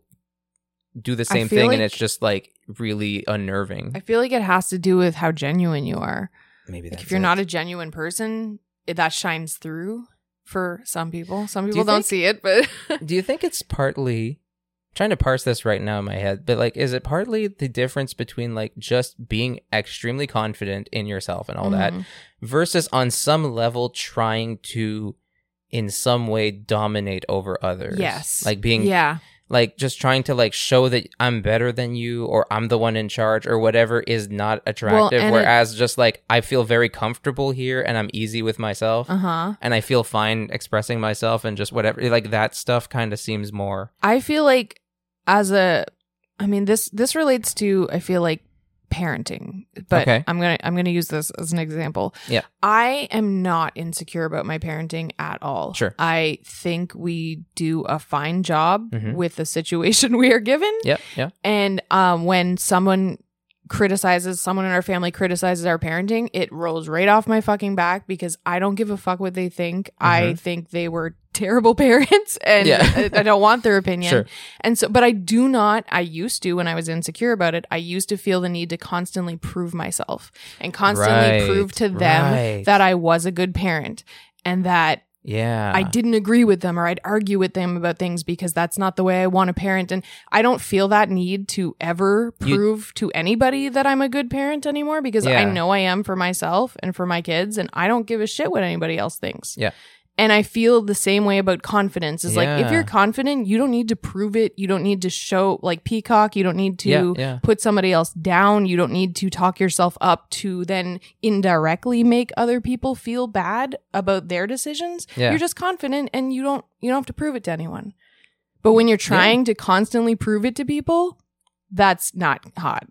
do the I same feel thing like- and it's just like really unnerving. I feel like it has to do with how genuine you are. Maybe Like that's if you're it. not a genuine person, it, that shines through for some people. Some you people don't think- see it, but Do you think it's partly I'm trying to parse this right now in my head, but like is it partly the difference between like just being extremely confident in yourself and all that Mhm. versus on some level trying to in some way dominate over others? Yes. Like being yeah. like just trying to like show that I'm better than you or I'm the one in charge or whatever is not attractive. and it- Whereas just like I feel very comfortable here and I'm easy with myself Uh-huh. and I feel fine expressing myself and just whatever, like that stuff kind of seems more. I feel like as a I mean this this relates to I feel like parenting. But Okay. I'm going to I'm going to use this as an example. Yeah. I am not insecure about my parenting at all. Sure. I think we do a fine job Mhm. with the situation we are given. Yep. Yeah. And um, when someone criticizes, someone in our family criticizes our parenting, it rolls right off my fucking back because I don't give a fuck what they think. I Mhm. think they were terrible parents and Yeah. I, I don't want their opinion. Sure. And so, but I do not, I used to, when I was insecure about it, I used to feel the need to constantly prove myself and constantly Right, prove to them right. that I was a good parent and that Yeah. I didn't agree with them or I'd argue with them about things because that's not the way I want to parent. And I don't feel that need to ever You- prove to anybody that I'm a good parent anymore because I Yeah. know I am for myself and for my kids and I don't give a shit what anybody else thinks. Yeah. And I feel the same way about confidence. Is like, if Yeah. you're confident, you don't need to prove it. You don't need to show like peacock. You don't need to Yeah, yeah. put somebody else down. You don't need to talk yourself up to then indirectly make other people feel bad about their decisions. Yeah. You're just confident and you don't you don't have to prove it to anyone. But when you're trying to constantly prove it to people, that's not hot.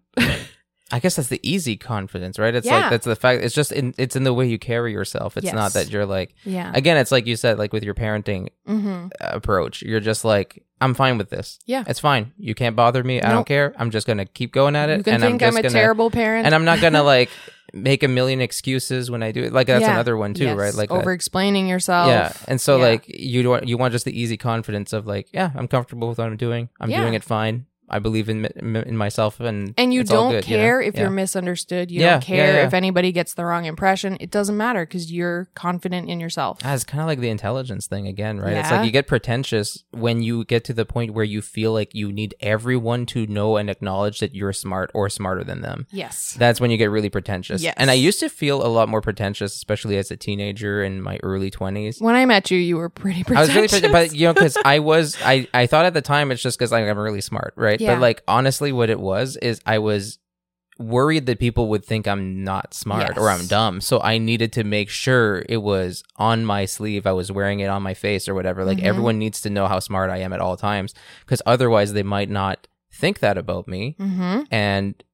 I guess that's the easy confidence, right? It's Yeah. like that's the fact. It's just in it's in the way you carry yourself. It's Yes. not that you're like. Yeah. Again, it's like you said, like with your parenting Mm-hmm. approach, you're just like, I'm fine with this. Yeah. It's fine. You can't bother me. I Nope. don't care. I'm just gonna keep going at it. You can and think I'm I'm, just a gonna, terrible parent. and I'm not gonna like make a million excuses when I do it. Like that's Yeah. another one too, Yes. right? Like that- over explaining yourself. yeah. And so Yeah. like you don't you want just the easy confidence of like, yeah, I'm comfortable with what I'm doing. I'm Yeah. doing it fine. I believe in m- in myself and And you it's all don't good, you know? care if Yeah. you're misunderstood. You Yeah, don't care yeah, yeah. if anybody gets the wrong impression. It doesn't matter because you're confident in yourself. Ah, it's kind of like the intelligence thing again, right? It's Yeah. like you get pretentious when you get to the point where you feel like you need everyone to know and acknowledge that you're smart or smarter than them. Yes. That's when you get really pretentious. Yes. And I used to feel a lot more pretentious, especially as a teenager in my early twenties. When I met you, you were pretty I pretentious. was really pretentious, but you know, because I was, I, I thought at the time it's just because like, I'm really smart, right? Yeah. But like, honestly, what it was is I was worried that people would think I'm not smart or I'm Yes. dumb. So I needed to make sure it was on my sleeve. I was wearing it on my face or whatever. Like Mhm. everyone needs to know how smart I am at all times because otherwise they might not think that about me. Mm-hmm. And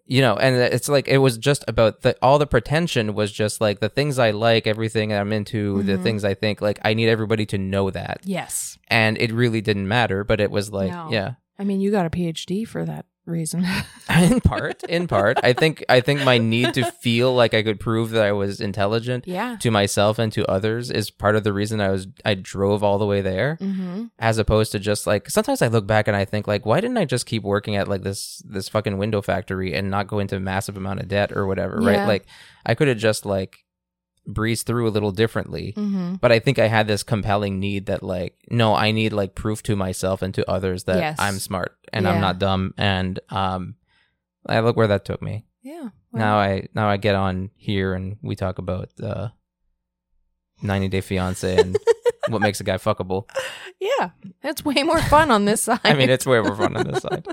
You know, and it's like it was just about the all the pretension was just like the things I like, everything I'm into, mm-hmm. the things I think, like I need everybody to know that. Yes. And it really didn't matter, but it was like, no. yeah. I mean, you got a P H D for that reason. in part, in part. I think I think my need to feel like I could prove that I was intelligent yeah. to myself and to others is part of the reason I was I drove all the way there, mm-hmm. as opposed to just like sometimes I look back and I think like, why didn't I just keep working at like this this fucking window factory and not go into a massive amount of debt or whatever, yeah. right? Like I could have just like breezed through a little differently, mm-hmm. but I think I had this compelling need that like, no, I need like proof to myself and to others that yes. I'm smart and yeah. I'm not dumb, and um I look where that took me. Yeah. Well, now I now I get on here and we talk about uh ninety Day Fiance and what makes a guy fuckable. Yeah, it's way more fun on this side. I mean, it's way more fun on this side.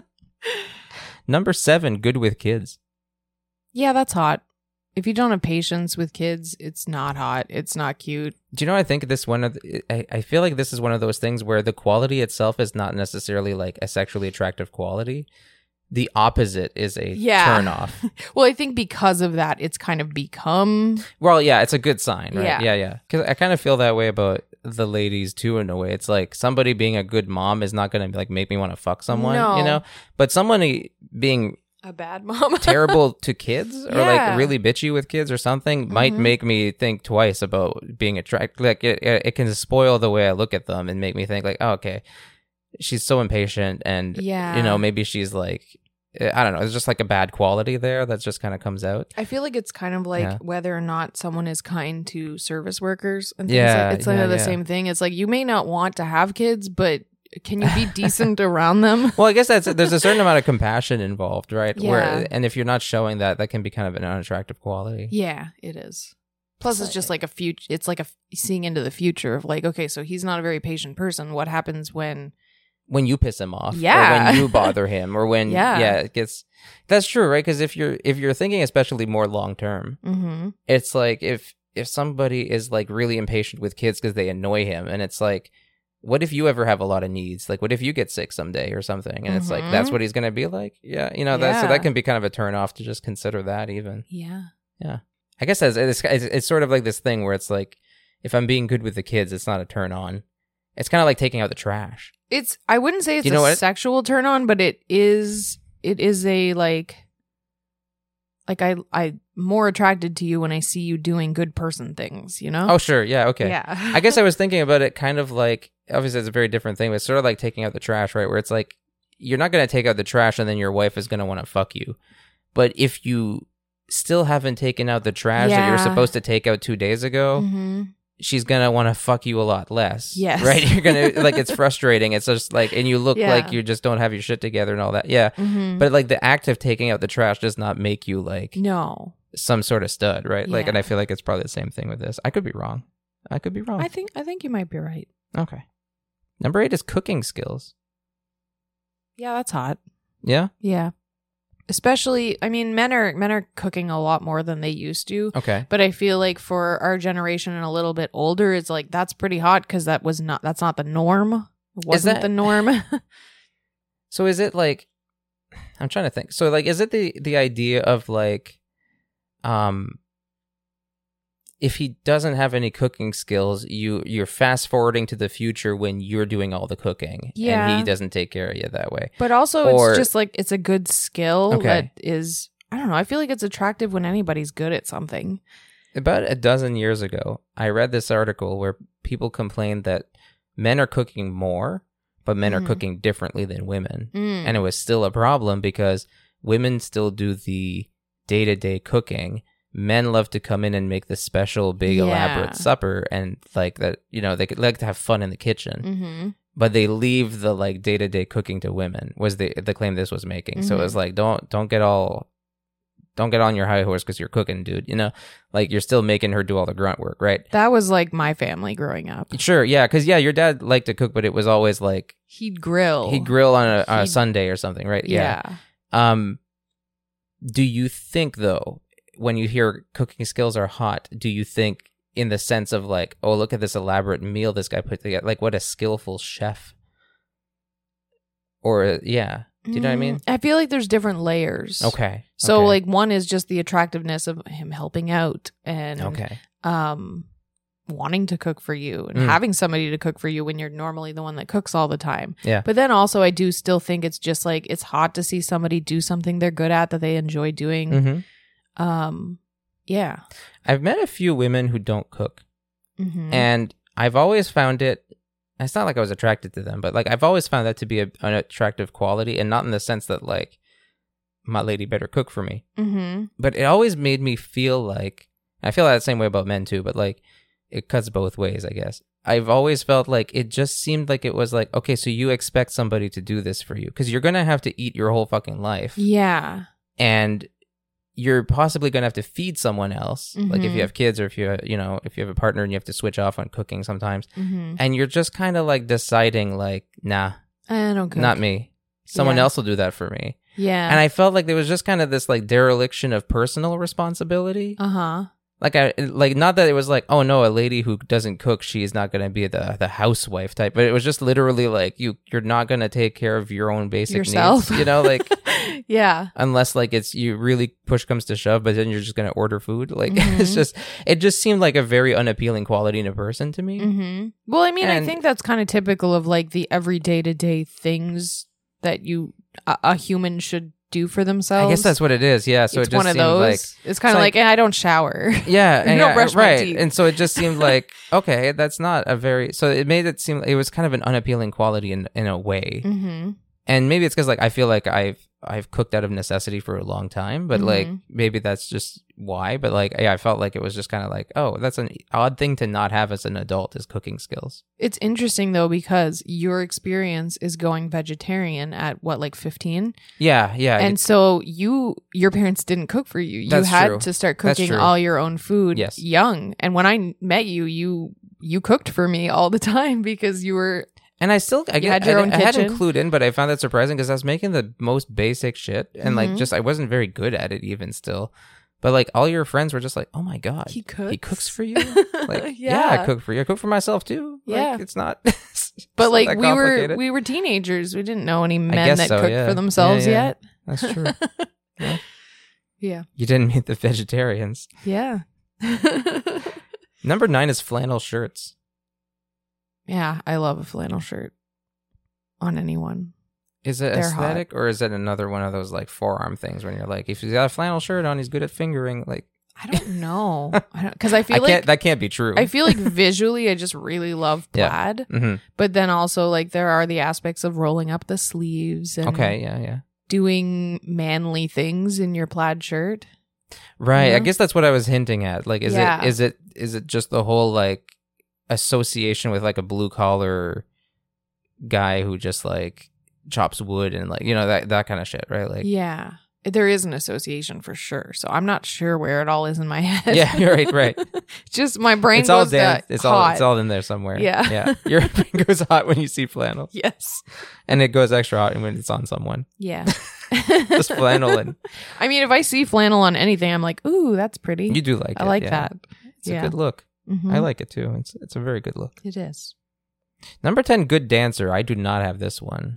Number seven, good with kids. Yeah, that's hot. If you don't have patience with kids, it's not hot. It's not cute. Do you know, I think this one of the, I, I feel like this is one of those things where the quality itself is not necessarily like a sexually attractive quality. The opposite is a yeah. turn off. Well, I think because of that, it's kind of become... Well, yeah, it's a good sign, right? Yeah, yeah. yeah. Because I kind of feel that way about the ladies too, in a way. It's like somebody being a good mom is not going to like make me want to fuck someone, no. you know? But somebody being... a bad mom. terrible to kids or yeah. like really bitchy with kids or something mm-hmm. might make me think twice about being attracted. Like it, it can spoil the way I look at them and make me think like, oh, okay, she's so impatient and yeah. you know, maybe she's like, I don't know, it's just like a bad quality there that just kind of comes out. I feel like it's kind of like yeah. whether or not someone is kind to service workers and things yeah, like it's kind yeah, of the yeah. same thing. It's like you may not want to have kids, but can you be decent around them? Well, I guess that's there's a certain amount of compassion involved, right? Yeah. Where, and if you're not showing that, that can be kind of an unattractive quality. Yeah, it is. Plus, it's just like a future. It's like a f- seeing into the future of like, okay, so he's not a very patient person. What happens when when you piss him off? Yeah. Or when you bother him, or when yeah, yeah it gets. That's true, right? Because if you're if you're thinking especially more long term, mm-hmm. it's like if if somebody is like really impatient with kids because they annoy him, and it's like, what if you ever have a lot of needs? Like, what if you get sick someday or something? And mm-hmm. it's like, that's what he's going to be like? Yeah. You know, that, yeah. so that can be kind of a turn off to just consider that even. Yeah. Yeah. I guess that's, it's, it's, it's sort of like this thing where it's like, if I'm being good with the kids, it's not a turn on. It's kind of like taking out the trash. It's, I wouldn't say it's you know a what? sexual turn on, but it is, it is a like, like I, I'm more attracted to you when I see you doing good person things, you know? Oh, sure. Yeah. Okay. Yeah. I guess I was thinking about it kind of like, obviously it's a very different thing, but it's sort of like taking out the trash, right? Where it's like, you're not going to take out the trash and then your wife is going to want to fuck you. But if you still haven't taken out the trash yeah. that you're supposed to take out two days ago, mm-hmm. she's going to want to fuck you a lot less. Yes. Right? You're going to, like, it's frustrating. It's just like, and you look yeah. like you just don't have your shit together and all that. Yeah. Mm-hmm. But like the act of taking out the trash does not make you like no some sort of stud, right? Like, yeah. and I feel like it's probably the same thing with this. I could be wrong. I could be wrong. I think, I think you might be right. Okay. Number eight is cooking skills. Yeah, that's hot. Yeah? Yeah. Especially, I mean, men are men are cooking a lot more than they used to. Okay. But I feel like for our generation and a little bit older, it's like that's pretty hot because that was not that's not the norm. It wasn't that, the norm. So is it like, I'm trying to think. So like, is it the the idea of like, um, if he doesn't have any cooking skills, you you're fast forwarding to the future when you're doing all the cooking, yeah. and he doesn't take care of you that way. But also, or, it's just like it's a good skill okay. that is. I don't know. I feel like it's attractive when anybody's good at something. About a dozen years ago, I read this article where people complained that men are cooking more, but men mm-hmm. are cooking differently than women, mm. and it was still a problem because women still do the day-to-day cooking. Men love to come in and make this special, big, yeah. elaborate supper, and like that, you know, they like to have fun in the kitchen, mm-hmm. but they leave the like day to day cooking to women. Was the the claim this was making? Mm-hmm. So it was like, don't don't get all, don't get on your high horse because you're cooking, dude. You know, like you're still making her do all the grunt work, right? That was like my family growing up. Sure, yeah, because yeah, your dad liked to cook, but it was always like he'd grill. He'd grill on a, on a Sunday or something, right? Yeah. yeah. Um, do you think though, when you hear cooking skills are hot, do you think in the sense of like, oh, look at this elaborate meal this guy put together, like what a skillful chef? Or yeah, Do you know what I mean? I feel like there's different layers. Okay. So okay. like one is just the attractiveness of him helping out and okay. um wanting to cook for you and Mm. having somebody to cook for you when you're normally the one that cooks all the time. Yeah. But then also I do still think it's just like it's hot to see somebody do something they're good at that they enjoy doing. Mm-hmm. Um yeah. I've met a few women who don't cook. Mm-hmm. And I've always found it, it's not like I was attracted to them, but like I've always found that to be a, an attractive quality, and not in the sense that like my lady better cook for me. Mm-hmm. But it always made me feel like, I feel that same way about men too, but like it cuts both ways, I guess. I've always felt like it just seemed like it was like, okay, so you expect somebody to do this for you because you're going to have to eat your whole fucking life. Yeah. And you're possibly going to have to feed someone else. Mm-hmm. Like if you have kids or if you, you know, if you have a partner and you have to switch off on cooking sometimes. Mm-hmm. And you're just kind of like deciding like, nah, I don't cook. not me. Someone Yeah. else will do that for me. Yeah. And I felt like there was just kind of this like dereliction of personal responsibility. Uh-huh. Like I like not that it was like, oh no, a lady who doesn't cook, she's not gonna be the the housewife type, but it was just literally like you you're not gonna take care of your own basic Yourself. needs, you know, like yeah. unless like it's you really push comes to shove, but then you're just gonna order food. Like Mhm. it's just it just seemed like a very unappealing quality in a person to me. Mm-hmm. Well, I mean, And- I think that's kind of typical of like the every day to day things that you a, a human should do for themselves. I guess that's what it is. Yeah. So it's it just one of seemed those. like it's kind of like- like, eh, I don't shower. yeah, I and don't yeah, brush my right. teeth. And so it just seemed like okay, that's not a very. So it made it seem it was kind of an unappealing quality in in a way. Mm-hmm. And maybe it's because like I feel like I've I've cooked out of necessity for a long time, but like Mhm. maybe that's just why. But like yeah, I felt like it was just kind of like oh, that's an odd thing to not have as an adult is cooking skills. It's interesting though because your experience is going vegetarian at what, like fifteen, Yeah, yeah, and so you your parents didn't cook for you. You That's had true. to start That's cooking true. all your own food Yes. young. And when I met you, you you cooked for me all the time because you were and I still I, You get, had your I, own I hadn't kitchen? clued in, but I found that surprising because I was making the most basic shit, and like Mhm. just I wasn't very good at it even still. But like all your friends were just like, oh my god, he cooks. he cooks for you. Like yeah. Yeah. I cook for you. I cook for myself too. Yeah. Like, it's not. But it's like not that we were complicated. we were teenagers. We didn't know any men guess that so, cooked yeah. for themselves Yeah, yeah. yet. That's true. Yeah. Yeah. You didn't meet the vegetarians. Yeah. Number nine is flannel shirts. Yeah, I love a flannel shirt on anyone. Is it They're aesthetic or is it another one of those like forearm things when you're like, if he's got a flannel shirt on, he's good at fingering? Like, I don't know. I don't because I feel I like can't. That can't be true. I feel like visually I just really love Yeah. plaid. hmm But then also like there are the aspects of rolling up the sleeves and Okay. Yeah. Yeah. doing manly things in your plaid shirt. Right. Yeah. I guess that's what I was hinting at. Like, is Yeah. it is it is it just the whole like association with like a blue collar guy who just like chops wood and like you know that that kind of shit, right? Like, Yeah. There is an association for sure. So I'm not sure where it all is in my head. yeah, you're right, right. Just my brain It's all goes dan- to It's hot. all it's all in there somewhere. Yeah. yeah. Your brain goes hot when you see flannel, Yes. and it goes extra hot when it's on someone. Yeah. Just flannel and I mean, if I see flannel on anything, I'm like, ooh, that's pretty. you do like I it. like yeah. that. It's Yeah. a good look. Mhm. I like it too. It's it's a very good look. It is. Number ten, good dancer. I do not have this one.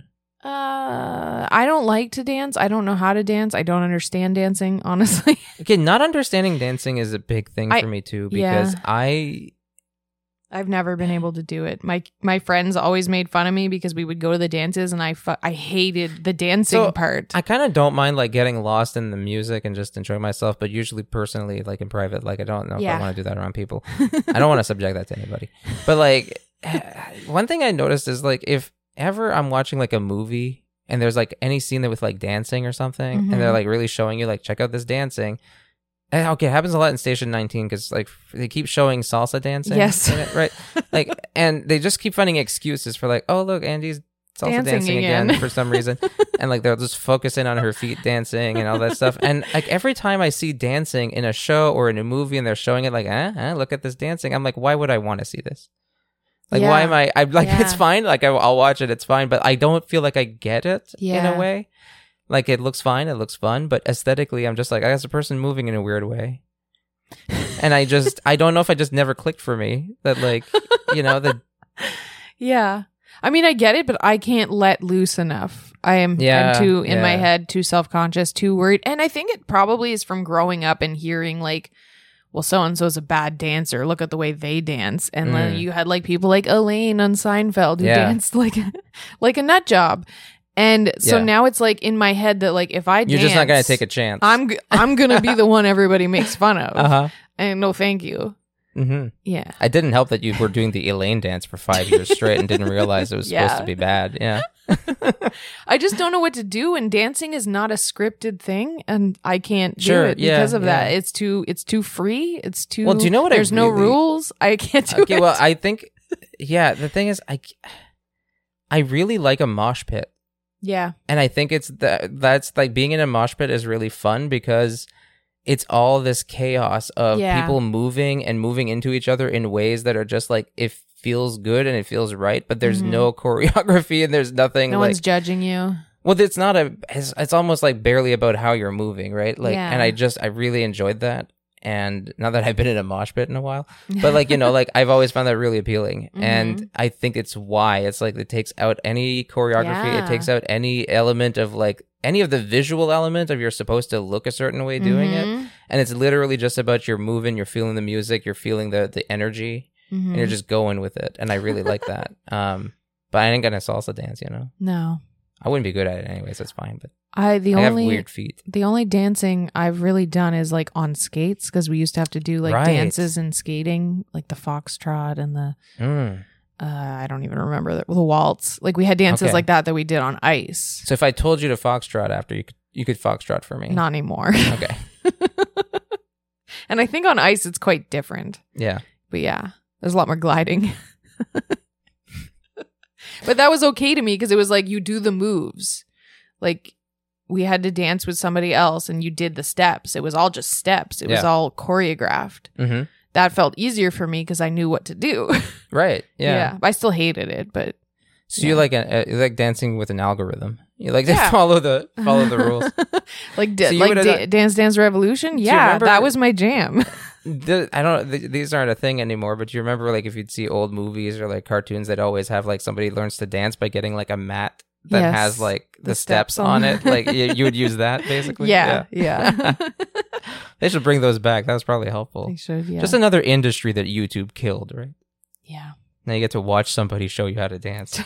Uh, I don't like to dance. I don't know how to dance. I don't understand dancing, honestly. Okay, not understanding dancing is a big thing I- for me too yeah. because I I've never been able to do it. My my friends always made fun of me because we would go to the dances and I fu- I hated the dancing So, part. I kind of don't mind like getting lost in the music and just enjoy myself, but usually personally, like in private, like I don't know if Yeah. I want to do that around people. I don't want to subject that to anybody. But like one thing I noticed is like if ever I'm watching like a movie and there's like any scene that with like dancing or something and they're Mhm. like really showing you like check out this dancing. And, okay, it happens a lot in Station nineteen because like they keep showing salsa dancing. Yes. in it, right. Like, and they just keep finding excuses for like, oh look, Andy's salsa Dancing dancing, again. again. for some reason, and like they'll just focus in on her feet dancing and all that stuff. And like every time I see dancing in a show or in a movie and they're showing it, like, eh, eh look at this dancing. I'm like, why would I want to see this? Like, why Yeah. am I? I'm like, it's Yeah. fine. Like, I, I'll watch it. It's fine, but I don't feel like I get it in Yeah. a way. Like, it looks fine. It looks fun, but aesthetically, I'm just like, I was a person moving in a weird way. And I just, I don't know if I just never clicked for me that, like, you know, that Yeah. I mean, I get it, but I can't let loose enough. I am Yeah, I'm too in my yeah. head, too self-conscious, too worried. And I think it probably is from growing up and hearing like, well, so-and-so's a bad dancer. Look at the way they dance. And then Mm. you had like people like Elaine on Seinfeld who Yeah. danced like, like a nut job. And so Yeah. now it's like in my head that like if I You're dance, just not going to take a chance. I'm g- I'm going to be the one everybody makes fun of. Uh-huh. And no thank you. Mm-hmm. Yeah. It didn't help that you were doing the Elaine dance for five years straight and didn't realize it was Yeah. supposed to be bad. Yeah. I just don't know what to do, and dancing is not a scripted thing, and I can't Sure, do it yeah, because of that. yeah. It's too it's too free. It's too Well, do you know what I There's no really- rules. I can't do Okay, it. well, I think, yeah, the thing is, I, I really like a mosh pit. yeah. And I think it's that that's like being in a mosh pit is really fun because it's all this chaos of Yeah. people moving and moving into each other in ways that are just like it feels good and it feels right, but there's Mhm. no choreography and there's nothing No like one's judging you. well, it's not a it's, it's almost like barely about how you're moving, right? Like Yeah. and I just I really enjoyed that. And not that I've been in a mosh pit in a while, but like, you know, like I've always found that really appealing. Mhm. And I think it's why it's like it takes out any choreography. Yeah. It takes out any element of like any of the visual element of you're supposed to look a certain way doing it. Mhm. And it's literally just about you're moving, you're feeling the music, you're feeling the, the energy Mhm. and you're just going with it. And I really like that. Um, but I ain't gonna salsa dance, you know, No. I wouldn't be good at it anyways. That's fine. But I the I have only weird feet. the only dancing I've really done is like on skates, because we used to have to do like Right. dances and skating, like the foxtrot and the Mm. uh, I don't even remember the, the waltz. Like we had dances Okay. like that that we did on ice. So if I told you to foxtrot after, you could you could foxtrot for me. Not anymore. Okay. And I think on ice it's quite different. Yeah. But yeah, there's a lot more gliding. But that was okay to me because it was like you do the moves. Like we had to dance with somebody else and you did the steps. It was all just steps. It was Yeah. all choreographed. Mm-hmm. That felt easier for me because I knew what to do. Right. Yeah. I still hated it, but So you Yeah. like a, you like dancing with an algorithm. You like to Yeah. follow the follow the rules. like da- So you like would've da- done- Dance Dance Revolution. you Yeah, remember- that was my jam. The, I don't. Th- these aren't a thing anymore. But you remember, like, if you'd see old movies or like cartoons, they'd always have like somebody learns to dance by getting like a mat that Yes. has like the, The steps, steps on on it. Like you, you would use that basically. yeah, yeah. They should bring those back. That was probably helpful. They should. Yeah. Just another industry that YouTube killed, right? yeah. Now you get to watch somebody show you how to dance.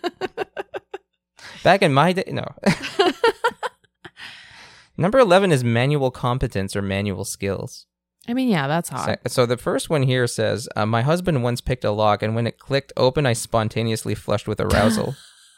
Back in my day, no. Number eleven is manual competence or manual skills. I mean, yeah, that's hot. So, so the first one here says, uh, my husband once picked a lock, and when it clicked open, I spontaneously flushed with arousal.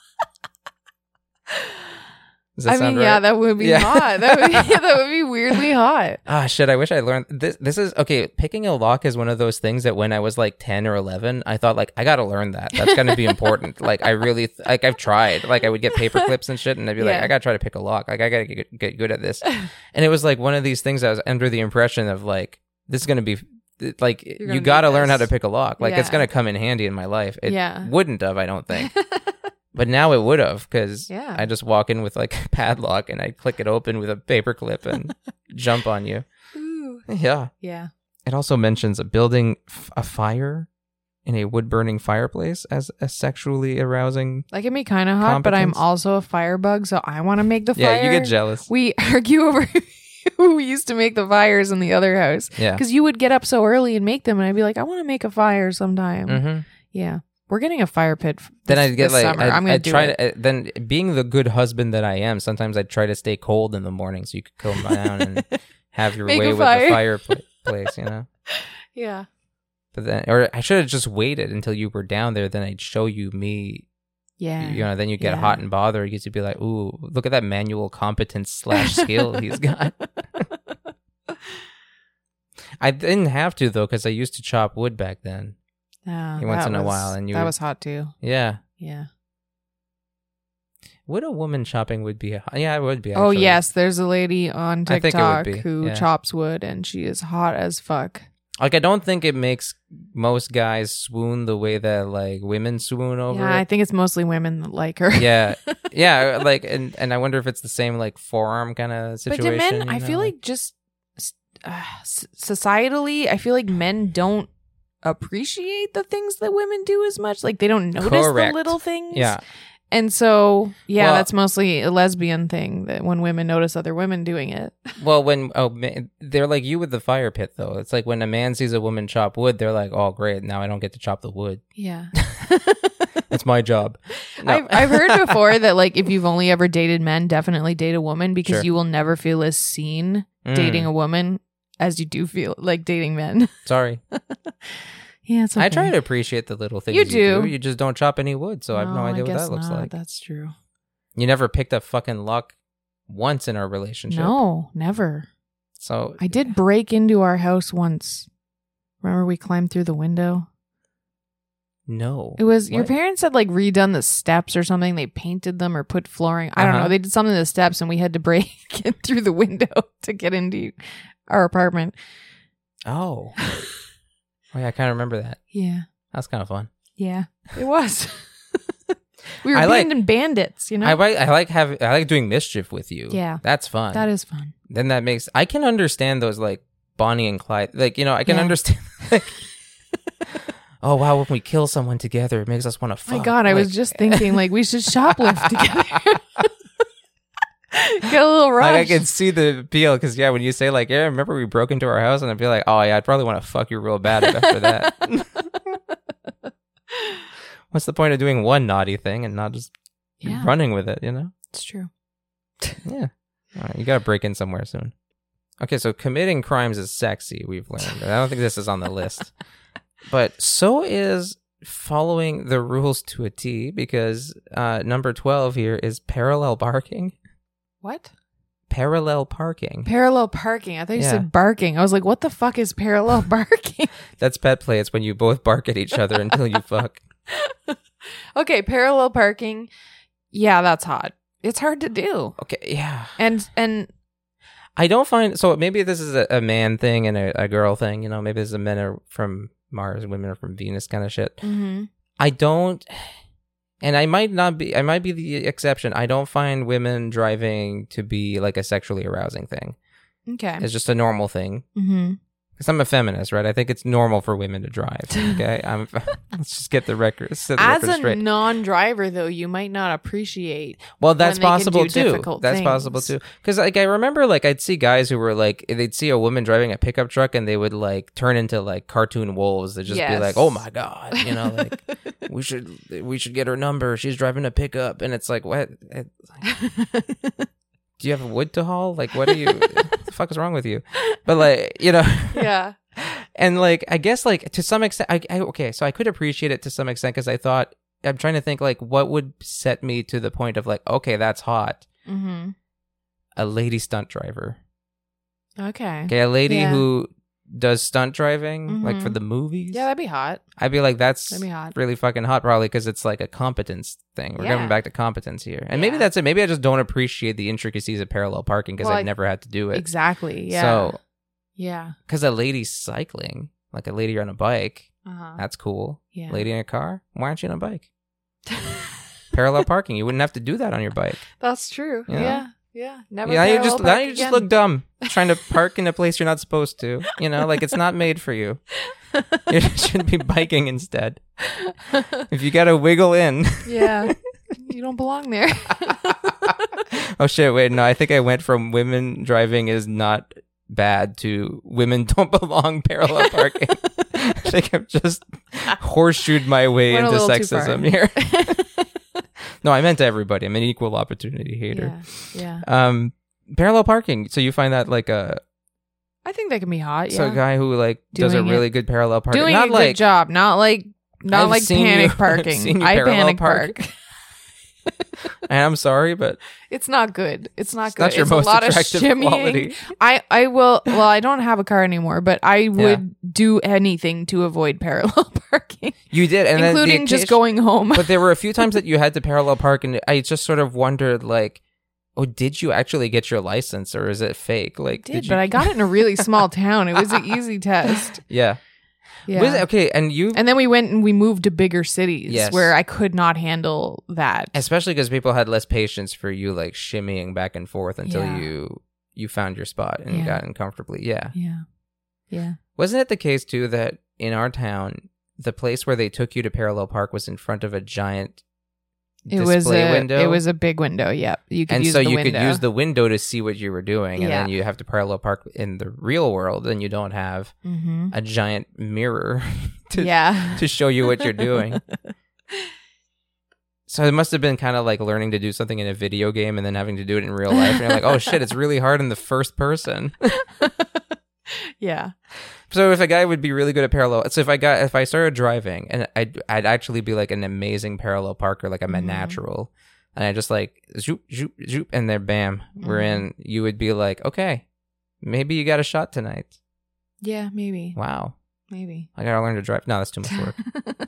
Does that I sound mean, yeah, right? that would be Yeah. hot. That would be, that would be weirdly hot. Ah, shit, I wish I learned this. This is, okay, picking a lock is one of those things that when I was like ten or eleven, I thought, like, I gotta learn that. That's gonna be important. Like, I really, th- like, I've tried. Like, I would get paper clips and shit, and I'd be like, Yeah. I gotta try to pick a lock. Like, I gotta get, get good at this. And it was like one of these things I was under the impression of, like, this is gonna be, like, gonna you gotta need learn how this. to pick a lock. Like, it's Yeah. gonna come in handy in my life. It Yeah. wouldn't have, I don't think. But now it would have, because Yeah. I just walk in with like a padlock and I click it open with a paper clip and jump on you. Ooh. Yeah. Yeah. It also mentions a building f- a fire in a wood burning fireplace as a sexually arousing. That can be kind of hot, but I'm Competence? also a firebug, so I want to make the fire. Yeah, you get jealous. We argue over who used to make the fires in the other house. Yeah. Because you would get up so early and make them, and I'd be like, I want to make a fire sometime. Mm-hmm. Yeah. We're getting a fire pit. f- Then this- I'd get this like, summer. I'd, I'm gonna I'd do try it. to, uh, then being the good husband that I am, sometimes I'd try to stay cold in the morning so you could come down and have your Make way a with fire. the fireplace, you know? Yeah. But then, or I should have just waited until you were down there. Then I'd show you me. Yeah. You know, then you get Yeah. hot and bothered. You would be like, "Ooh, look at that manual competence slash skill he's got." I didn't have to though, because I used to chop wood back then. Yeah, once that in a was- while, and you that would- was hot too. Yeah, Yeah. would a woman chopping would be? Yeah, it would be. Oh actually. yes, there's a lady on I think it would TikTok be, who yeah. chops wood, and she is hot as fuck. Like I don't think it makes most guys swoon the way that like women swoon over Yeah, I it. think it's mostly women that like her. Yeah, yeah, like and and I wonder if it's the same like forearm kind of But situation. do men? you I feel know? like just uh, s- societally, I feel like men don't appreciate the things that women do as much. Like they don't notice Correct. the little things. Yeah. And so, yeah, Well- that's mostly a lesbian thing that when women notice other women doing it. Well, when oh, ma- they're like you with the fire pit, though. It's like when a man sees a woman chop wood, they're like, "Oh, great! Now I don't get to chop the wood. Yeah. That's my job." No. I've, I've heard before that, like, if you've only ever dated men, definitely date a woman because Sure. you will never feel as seen Mm. dating a woman as you do feel like dating men. Sorry, Yeah, it's okay. I try to appreciate the little things You you do. do. You just don't chop any wood, so I have no idea what guess that looks not. like. That's true. You never picked up fucking luck once in our relationship. No, never. So I did break into our house once. Remember we climbed through the window? no. It was your What? parents had like redone the steps or something. They painted them or put flooring. I don't Uh-huh. know. They did something to the steps and we had to break in through the window to get into our apartment. Oh. Oh yeah, I kind of remember that. Yeah. That's kind of fun. Yeah. It was. We were I like- being bandits, you know? I like I like having I like doing mischief with you. Yeah. That's fun. That is fun. Then that makes I can understand those like Bonnie and Clyde. Like, you know, I can Yeah. understand like oh wow, when we kill someone together, it makes us want to fuck. My God, I was Like, just thinking like we should shoplift together. Get a little rush. like I can see the appeal because yeah, when you say like, yeah, remember we broke into our house, and I'd be like, oh yeah, I'd probably want to fuck you real bad after that. What's the point of doing one naughty thing and not just Yeah. running with it? You know? It's true. Yeah. All right, you got to break in somewhere soon. Okay, so committing crimes is sexy. We've learned. I don't think this is on the list, but so is following the rules to a T because uh, number twelve here is parallel parking. What? Parallel parking. Parallel parking. I thought you Yeah. said barking. I was like, what the fuck is parallel parking? That's pet play. It's when you both bark at each other until you fuck. Okay, parallel parking. Yeah, that's hot. It's hard to do. Okay, yeah. And and I don't find so. Maybe this is a, a man thing and a, a girl thing. You know, maybe this is a men are from Mars, women are from Venus kind of shit. mhm. I don't, and I might not be. I might be the exception. I don't find women driving to be like a sexually arousing thing. Okay. It's just a normal thing. Mhm. Because I'm a feminist, right? I think it's normal for women to drive. Okay, I'm. Let's just get the record. Set the As record a straight. non-driver though, you might not appreciate Well, that's when they can possible do too. difficult That's things. possible too. Because like I remember, like I'd see guys who were like they'd see a woman driving a pickup truck and they would like turn into like cartoon wolves. They'd just be Yes. like, "Oh my god," you know, like we should we should get her number. She's driving a pickup, and it's like, what? It, do you have wood to haul? Like, what are you? What the fuck is wrong with you? But like, you know. Yeah. And like, I guess like to some extent, I, I okay, so I could appreciate it to some extent because I thought I'm trying to think like what would set me to the point of like, okay, that's hot. Mhm. A lady stunt driver. Okay. Okay, a lady Yeah. who does stunt driving like for Mhm. the movies. Yeah, that'd be hot. I'd be like, that's That'd be hot. really fucking hot, probably because it's like a competence thing. We're Yeah. going back to competence here, and maybe Yeah. that's it. Maybe I just don't appreciate the intricacies of parallel parking because Well, I've I- never had to do it. Exactly. Yeah. So, yeah. because a lady cycling, like a lady on a bike, Uh-huh. that's cool. Yeah. Lady in a car, why aren't you on a bike? Parallel parking, you wouldn't have to do that on your bike. That's true. Yeah. Yeah. Yeah. Never. Yeah, you parallel just now park you just again. look dumb trying to park in a place you're not supposed to. You know, like it's not made for you. You should be biking instead. If you gotta wiggle in. Yeah. You don't belong there. Oh shit! Wait, no. I think I went from women driving is not bad to women don't belong parallel parking. I think I've just horseshoed my way Went a into little too far. sexism here. No, I meant to everybody. I'm an equal opportunity hater. Yeah. Yeah. Um, parallel parking. So you find that like a I think that can be hot. Yeah. so a guy who like does a Doing it- really good parallel parking, Doing not a like good job. Not like not I've like seen panic you- I've parking. seen you I parallel panic park. park. and I'm sorry, but It's not good. It's not it's good. not your it's most a lot of attractive shimmying. quality. I, I will. Well, I don't have a car anymore, but I would do anything to avoid parallel parking, You did, and then the including just occasion- going home. But there were a few times that you had to parallel park, and I just sort of wondered, like, oh, did you actually get your license, or is it fake? Like, did, did you? but I got it in a really small town. It was an easy test. yeah. Yeah. Was it- okay, and you, And then we went and we moved to bigger cities Yes. where I could not handle that. especially because people had less patience for you, like shimmying back and forth until Yeah. you you found your spot and you Yeah. got in comfortably. Yeah. Yeah. Yeah. Wasn't it the case too that in our town, the place where they took you to parallel park was in front of a giant It display was a window. it was a big window. Yep, you could and use so the you window. could use the window to see what you were doing, and Yeah. then you have to parallel park in the real world, and you don't have mm-hmm. a giant mirror to yeah to show you what you're doing. So it must have been kind of like learning to do something in a video game and then having to do it in real life. And you're like, oh shit, it's really hard in the first person. yeah. So if a guy would be really good at parallel, so if I got if I started driving, and I'd I'd actually be like an amazing parallel parker, like I'm a Mhm. natural, and I just like zoop zoop zoop, and then bam, we're Mhm. in. You would be like, okay, maybe you got a shot tonight. Yeah, maybe. Wow, Maybe. I gotta learn to drive. No, that's too much work.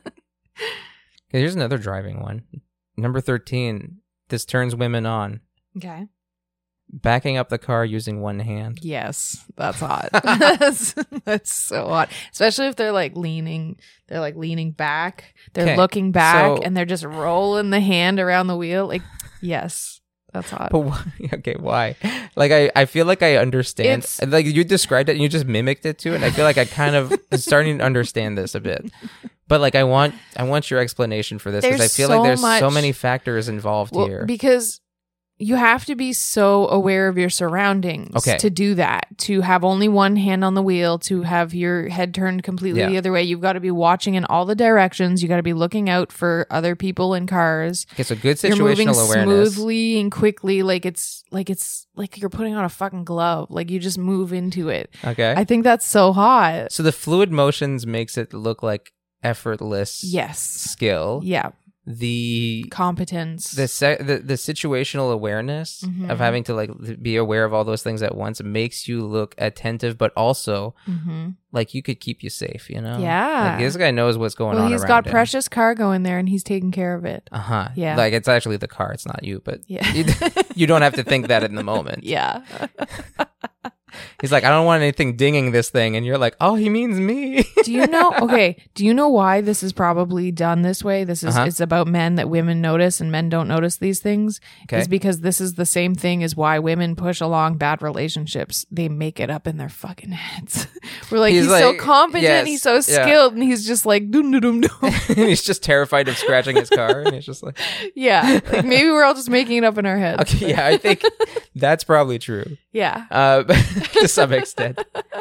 Okay, here's another driving one. Number thirteen. This turns women on. Okay. Backing up the car using one hand. Yes, that's hot. that's, that's so hot. Especially if they're like leaning, they're like leaning back, they're Okay, looking back, so- and they're just rolling the hand around the wheel. Like, yes, that's hot. But why? Okay, why? Like, I, I feel like I understand. It's- Like, you described it and you just mimicked it too, and I feel like I kind of am starting to understand this a bit. But like, I want I want your explanation for this because I There's feel so like there's so much- many factors involved Well, here. because you have to be so aware of your surroundings Okay. to do that, to have only one hand on the wheel, to have your head turned completely Yeah. the other way. You've got to be watching in all the directions. You got to be looking out for other people in cars. Okay, so good You're moving situational awareness. smoothly and quickly, like it's like it's like you're putting on a fucking glove. Like you just move into it. Okay. I think that's so hot. So the fluid motions makes it look like effortless Yes. skill. Yeah. The Competence. the, se- the the situational awareness Mhm. of having to like be aware of all those things at once makes you look attentive, but also hmm like you could keep you safe, you know? Yeah. Like this guy knows what's going Well, on he's around got him. precious cargo in there, and he's taking care of it. Uh huh. Yeah. Like it's actually the car. It's not you, but Yeah. you, you don't have to think that in the moment. Yeah. He's like, I don't want anything dinging this thing, and you're like, oh, he means me. Do you know? Okay. Do you know why this is probably done this way? This is Uh-huh. it's about men that women notice and men don't notice these things. Okay. Is because this is the same thing as why women push along bad relationships. They make it up in their fucking heads. We're like, He's he's, so like, competent, yes, he's so yeah. skilled, and he's just like, doom doom doom doom. And he's just terrified of scratching his car, and he's just like, Yeah. Like maybe we're all just making it up in our heads. okay, yeah, I think that's probably true. Yeah. Uh, to some extent.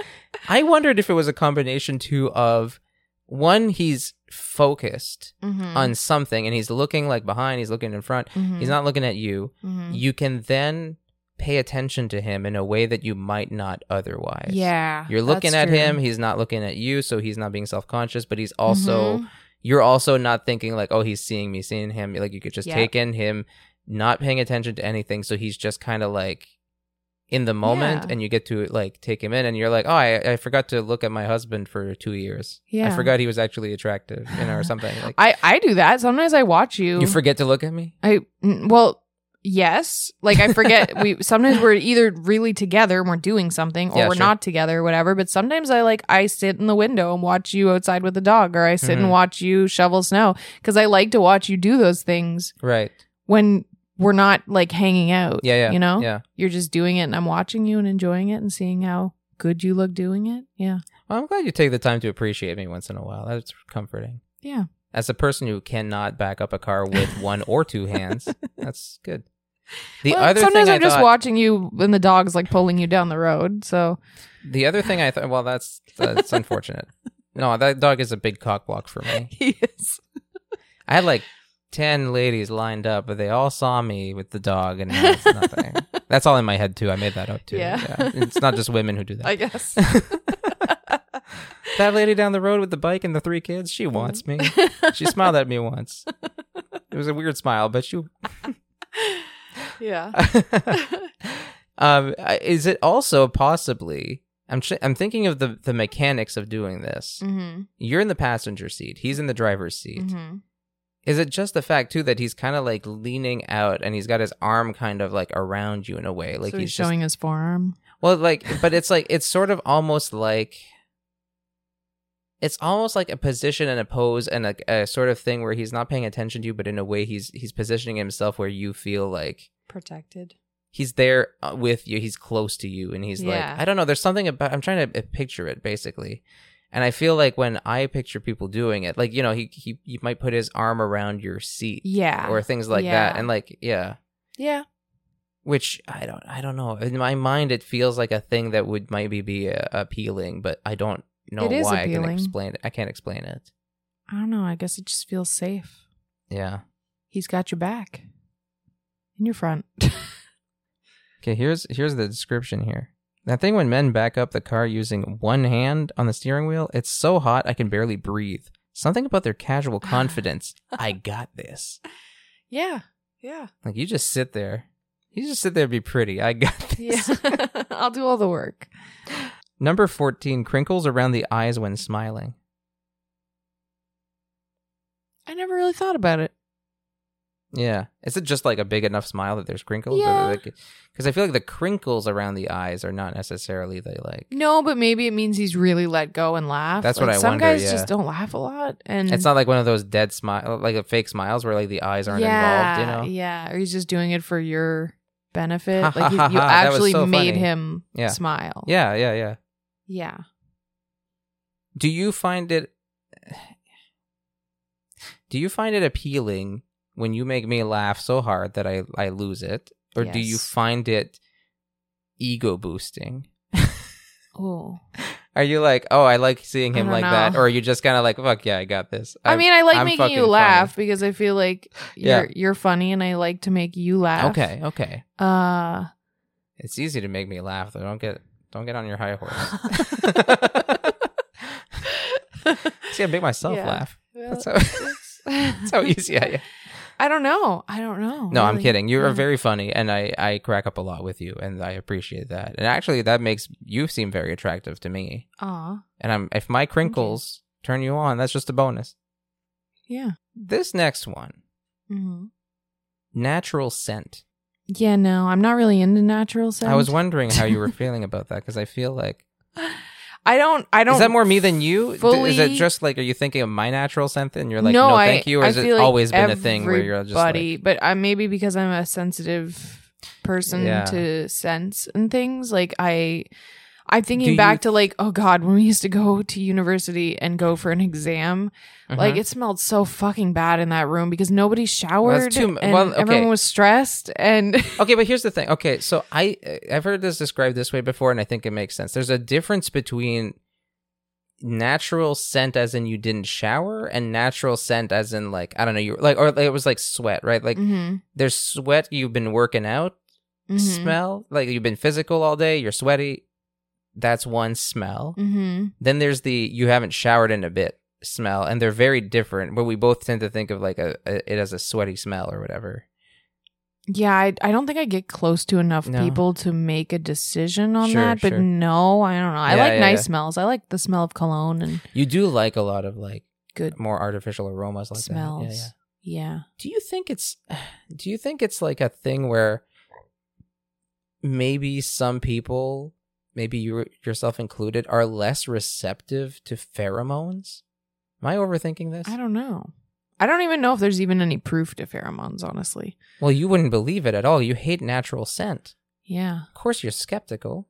I wondered if it was a combination too of one, he's focused Mm-hmm. on something and he's looking like behind, he's looking in front, Mhm. he's not looking at you. Mhm. You can then pay attention to him in a way that you might not otherwise. Yeah. You're looking that's at true. him, he's not looking at you, so he's not being self-conscious, but he's also Mhm. you're also not thinking like, oh, he's seeing me, seeing him. Like you could just Yep. take in him not paying attention to anything, so he's just kind of like in the moment, Yeah. and you get to like take him in, and you're like, oh, I, I forgot to look at my husband for two years. Yeah. I forgot he was actually attractive, you know, or something. Like I, I do that. Sometimes I watch you. you forget to look at me. I mm, well, yes. Like I forget. we sometimes we're either really together and we're doing something, or Yeah, we're sure. not together, or whatever. But sometimes I like I sit in the window and watch you outside with the dog, or I sit Mhm. and watch you shovel snow because I like to watch you do those things Right. when we're not like hanging out. Yeah. Yeah. You know, Yeah. you're just doing it, and I'm watching you and enjoying it and seeing how good you look doing it. Yeah, Well, I'm glad you take the time to appreciate me once in a while. That's comforting. yeah. As a person who cannot back up a car with one or two hands, that's good. The Well, other sometimes thing I'm I just thought, watching you and the dog's like pulling you down the road. So the other thing I thought, well, that's that's unfortunate. No, that dog is a big cock block for me. he is. I had like ten ladies lined up, but they all saw me with the dog, and that's nothing. That's all in my head too. I made that up too. Yeah. It's not just women who do that. I guess. That lady down the road with the bike and the three kids, she wants me. She smiled at me once. It was a weird smile, but she. Yeah. um, I- is it also possibly? I'm ch- I'm thinking of the the mechanics of doing this. Mm-hmm. You're in the passenger seat. He's in the driver's seat. Mm-hmm. Is it just the fact too that he's kind of like leaning out and he's got his arm kind of like around you in a way, like So he's he's just showing his forearm. well, like, but it's like it's sort of almost like it's almost like a position and a pose and a, a sort of thing where he's not paying attention to you, but in a way he's he's positioning himself where you feel like Protected. he's there uh, with you, he's close to you, and he's Yeah. like, I don't know, there's something about I'm trying to uh, picture it basically. And I feel like when I picture people doing it, like, you know, he he, he might put his arm around your seat. Yeah. Or things like yeah. that. And like, yeah. Yeah. Which I don't I don't know. In my mind it feels like a thing that would maybe be uh, appealing, but I don't know It is why appealing. I can explain it. I can't explain it. I don't know. I guess it just feels safe. Yeah. He's got your back. In your front. Okay, here's here's the description here. That thing when men back up the car using one hand on the steering wheel, it's so hot I can barely breathe. Something about their casual confidence. I got this. Yeah. Yeah. Like, you just sit there. You just sit there and be pretty. I got this. Yeah. I'll do all the work. Number fourteen, crinkles around the eyes when smiling. I never really thought about it. Yeah. Is it just like a big enough smile that there's crinkles? Yeah. Because like, I feel like the crinkles around the eyes are not necessarily the like... No, but maybe it means he's really let go and laugh. That's like, what I some wonder, guys yeah. just don't laugh a lot. And It's not like one of those dead smile, like a fake smiles where like the eyes aren't yeah, involved, you know? Yeah, or he's just doing it for your benefit. Ha, like he's, ha, you ha, that was actually so made funny. him Yeah. smile. Yeah, yeah, yeah. Yeah. Do you find it... Do you find it appealing when you make me laugh so hard that I, I lose it? Or do you Yes. find it ego boosting? Oh. Are you like, oh, I like seeing I him don't like that? know. Or are you just kind of like, fuck yeah, I got this? I I'm- mean, I like I'm making fucking you laugh because I feel like Yeah. you're you're funny and I like to make you laugh. Okay, okay. Uh It's easy to make me laugh, though. Don't get don't get on your high horse. See, I make myself Yeah. laugh. well, That's how, it's- that's how easy I am. I don't know. I don't know. No, I'm really. kidding. You are Yeah. very funny, and I, I crack up a lot with you, and I appreciate that. And actually, that makes you seem very attractive to me. Aw. And I'm if my crinkles turn you on, that's just a bonus. Yeah. This next one, hmm natural scent. Yeah, no, I'm not really into natural scent. I was wondering how you were feeling about that because I feel like I don't. I don't. is that more me than you? D- fully- Is it just like are you thinking of my natural scent and you're like no, no, I, thank you, or I has it feel like always been a thing where you're just like everybody- but I maybe because I'm a sensitive person Yeah. to scents and things. Like I, I'm thinking Do you back to like, oh God, when we used to go to university and go for an exam, like Mhm. it smelled so fucking bad in that room because nobody showered too m- and well, okay. everyone was stressed and Okay, but here's the thing. Okay, so I I've heard this described this way before, and I think it makes sense. There's a difference between natural scent, as in you didn't shower, and natural scent, as in like I don't know, you like or it was like sweat, right? Like Mhm. there's sweat. You've been working out, Mhm. smell like you've been physical all day. You're sweaty. That's one smell. Mhm. Then there's the you haven't showered in a bit smell, and they're very different. But we both tend to think of like a, a it as a sweaty smell or whatever. Yeah, I, I don't think I get close to enough No. people to make a decision on Sure, that. But sure. no, I don't know. I Yeah, like yeah, nice yeah. smells. I like the smell of cologne and You do like a lot of like good more artificial aromas like smells. that. Yeah, yeah. Yeah. Do you think it's do you think it's like a thing where maybe some people, maybe you yourself included, are less receptive to pheromones? Am I overthinking this? I don't know. I don't even know if there's even any proof to pheromones, honestly. Well, you wouldn't believe it at all. You hate natural scent. Yeah. Of course you're skeptical.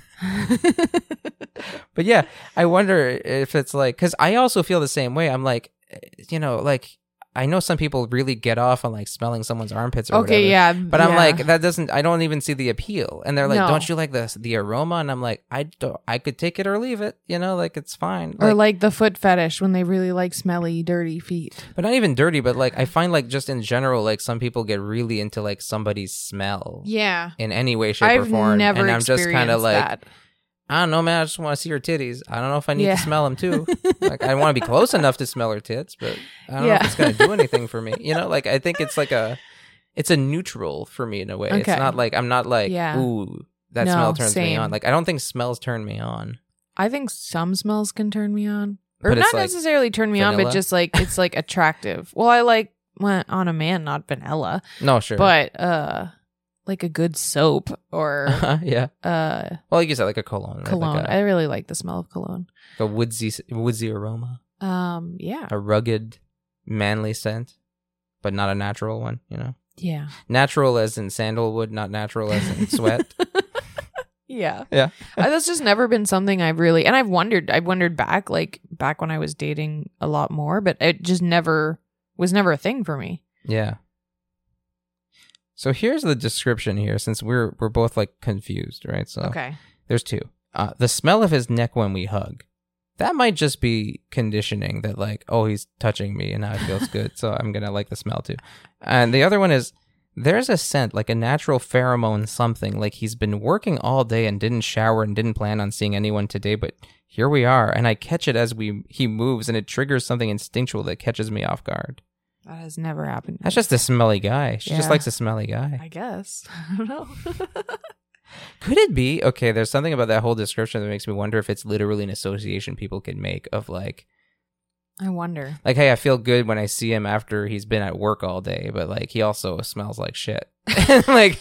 But yeah, I wonder if it's like, because I also feel the same way. I'm like, you know, like, I know some people really get off on like smelling someone's armpits or okay, whatever. yeah. But I'm yeah. like, that doesn't, I don't even see the appeal. And they're like, No. don't you like the, the aroma? And I'm like, I don't, I could take it or leave it, you know, like it's fine. Or Like, like the foot fetish when they really like smelly, dirty feet. but not even dirty, but like, I find like just in general, like some people get really into like somebody's smell Yeah. in any way, shape, I've or form. never And I'm just kind of experienced like, that. I don't know, man. I just want to see her titties. I don't know if I need Yeah. to smell them too. Like, I want to be close enough to smell her tits, but I don't know Yeah. if it's going to do anything for me. You know, like, I think it's like a, it's a neutral for me in a way. It's Okay. not like, I'm not like, Yeah. ooh, that No, smell turns me same. on. Like, I don't think smells turn me on. I think some smells can turn me on. Or But it's not like necessarily turn me on, vanilla? but just like it's like attractive. Well, I like when on a man, not vanilla. No, sure. But uh like a good soap or yeah. uh Well, like you said, like a cologne. Right? cologne. Like I really like the smell of cologne. a, a woodsy, woodsy aroma. Um yeah. A rugged, manly scent, but not a natural one, you know? Yeah. Natural as in sandalwood, not natural as in sweat. Yeah. Yeah. Uh, that's just never been something I've really, and I've wondered, I've wondered back, like back when I was dating a lot more, but it just never was never a thing for me. Yeah. So here's the description here, since we're we're both like confused, right? So Okay. there's two. Uh, the smell of his neck when we hug. That might just be conditioning that like, oh, he's touching me and now it feels good, so I'm gonna like the smell too. And the other one is there's a scent, like a natural pheromone something, like he's been working all day and didn't shower and didn't plan on seeing anyone today, but here we are, and I catch it as we he moves and it triggers something instinctual that catches me off guard. That has never happened. That's just a smelly guy. She just Yeah. likes a smelly guy. I guess. I don't know. Could it be? Okay, there's something about that whole description that makes me wonder if it's literally an association people can make of like, I wonder. like, hey, I feel good when I see him after he's been at work all day, but like he also smells like shit. Like,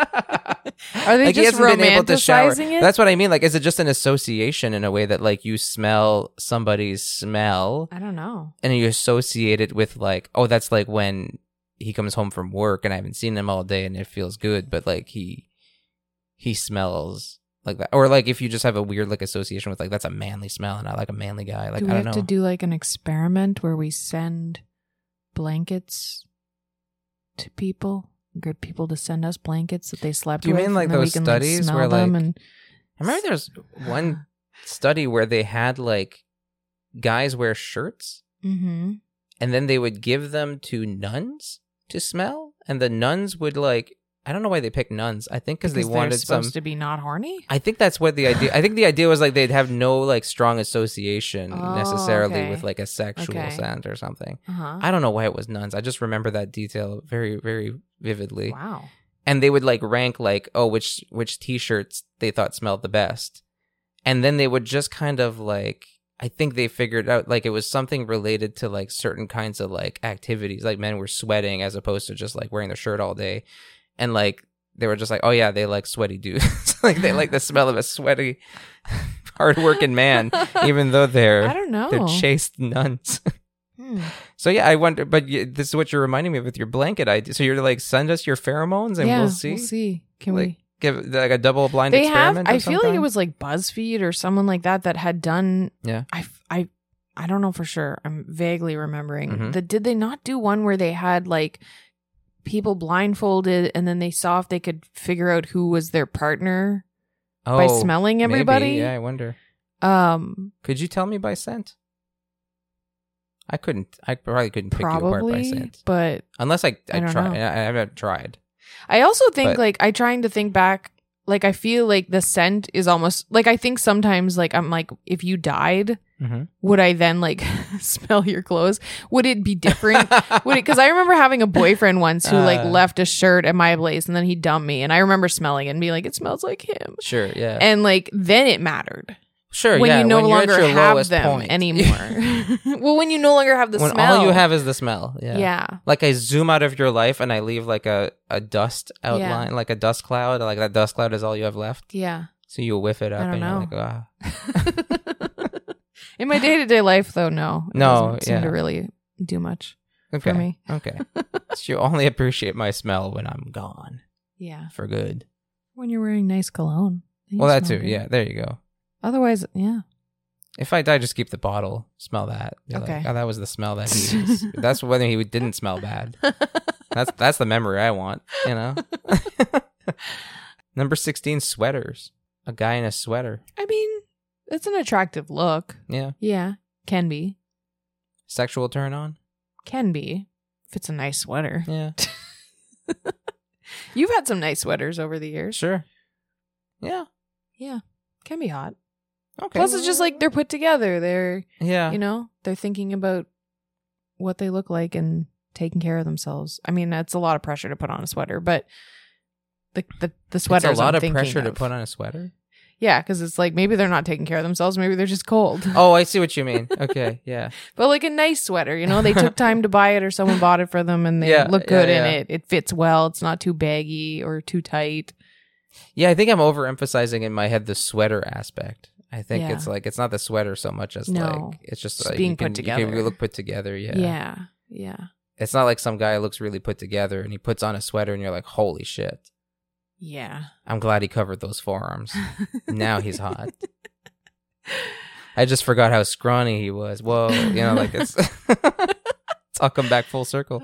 Are they like, he just hasn't been able to shower. romanticizing it? That's what I mean. Like, is it just an association in a way that like you smell somebody's smell I don't know. and you associate it with like, oh, that's like when he comes home from work and I haven't seen him all day and it feels good, but like he he smells like that, or like if you just have a weird like association with like that's a manly smell and I like a manly guy. Like do we I have don't know. to do like an experiment where we send blankets to people, get people to send us blankets that they slept Do you with? mean like and then we those can, studies smell where them like and I remember there's one study where they had like guys wear shirts mm-hmm. and then they would give them to nuns to smell, and the nuns would like, I don't know why they picked nuns. I think because they they're wanted some. supposed to be not horny. I think that's what the idea. I think the idea was like they'd have no like strong association Oh, necessarily okay. with like a sexual Okay. scent or something. Uh-huh. I don't know why it was nuns. I just remember that detail very, very vividly. Wow. And they would like rank like, oh, which which t-shirts they thought smelled the best, and then they would just kind of like, I think they figured out like it was something related to like certain kinds of like activities, like men were sweating as opposed to just like wearing their shirt all day. And like they were just like, oh yeah, they like sweaty dudes. Like they like the smell of a sweaty, hardworking man, even though they're I don't know. they're chaste nuns. Hmm. So yeah, I wonder. But you, this is what you're reminding me of with your blanket idea. So you're like, send us your pheromones and yeah, we'll see. We'll see. Can Like, we? give like a double blind They have. experiment. of I some feel like it kind? was like BuzzFeed or someone like that that had done. Yeah. I I I don't know for sure. I'm vaguely remembering. Mhm. That did they not do one where they had like people blindfolded and then they saw if they could figure out who was their partner by Oh, smelling maybe. everybody? Yeah, I wonder. Um, Could you tell me by scent? I couldn't. I probably couldn't pick you apart by probably, scent but unless I I, I don't try. know. I, I haven't tried. I also think But- like I trying to think back. Like I feel like the scent is almost like I think sometimes like I'm like if you died, Mm-hmm. would I then like smell your clothes? Would it be different? Would it? Because I remember having a boyfriend once who like Uh. left a shirt at my place and then he dumped me, and I remember smelling it and being like, it smells like him, Sure. Yeah. and like then it mattered sure. when yeah. you no when you're at longer your have lowest them point. anymore. Well, when you no longer have the when smell, all you have is the smell. Yeah. yeah. Like I zoom out of your life and I leave like a, a dust outline, like a dust cloud. Like that dust cloud is all you have left. Yeah. So you whiff it up I don't and know. you're like, ah. In my day to day life, though, no, it No, doesn't seem yeah. to really do much Okay. for me. Okay. So you only appreciate my smell when I'm gone Yeah, for good. when you're wearing nice cologne. then you Well, that smell too. good. Yeah. There you go. Otherwise, yeah. If I die, just keep the bottle. Smell that. Be Okay. Like, oh, that was the smell that he was. That's whether he didn't smell bad. That's that's the memory I want. You know. Number sixteen, sweaters. A guy in a sweater. I mean, it's an attractive look. Yeah. Yeah, can be, Sexual turn on. can be if it's a nice sweater. Yeah. You've had some nice sweaters over the years. Sure. Yeah. Yeah, can be hot. Okay. Plus, it's just like they're put together. They're Yeah. you know they're thinking about what they look like and taking care of themselves. I mean, that's a lot of pressure to put on a sweater, but the the the sweater It's a lot I'm of thinking pressure to of. put on a sweater. Yeah, because it's like maybe they're not taking care of themselves. Maybe they're just cold. Oh, I see what you mean. Okay. Yeah. But like a nice sweater, you know, they took time to buy it or someone bought it for them and they Yeah, look good yeah, in yeah. it. It fits well. It's not too baggy or too tight. Yeah. I think I'm overemphasizing in my head the sweater aspect. I think Yeah. it's like it's not the sweater so much as No. like it's just, Just like being you put can, You can together. look put together. Yeah. Yeah. Yeah. It's not like some guy looks really put together and he puts on a sweater and you're like, holy shit. Yeah. I'm glad he covered those forearms. Now he's hot. I just forgot how scrawny he was. Whoa, you know, like it's, it's all come back full circle.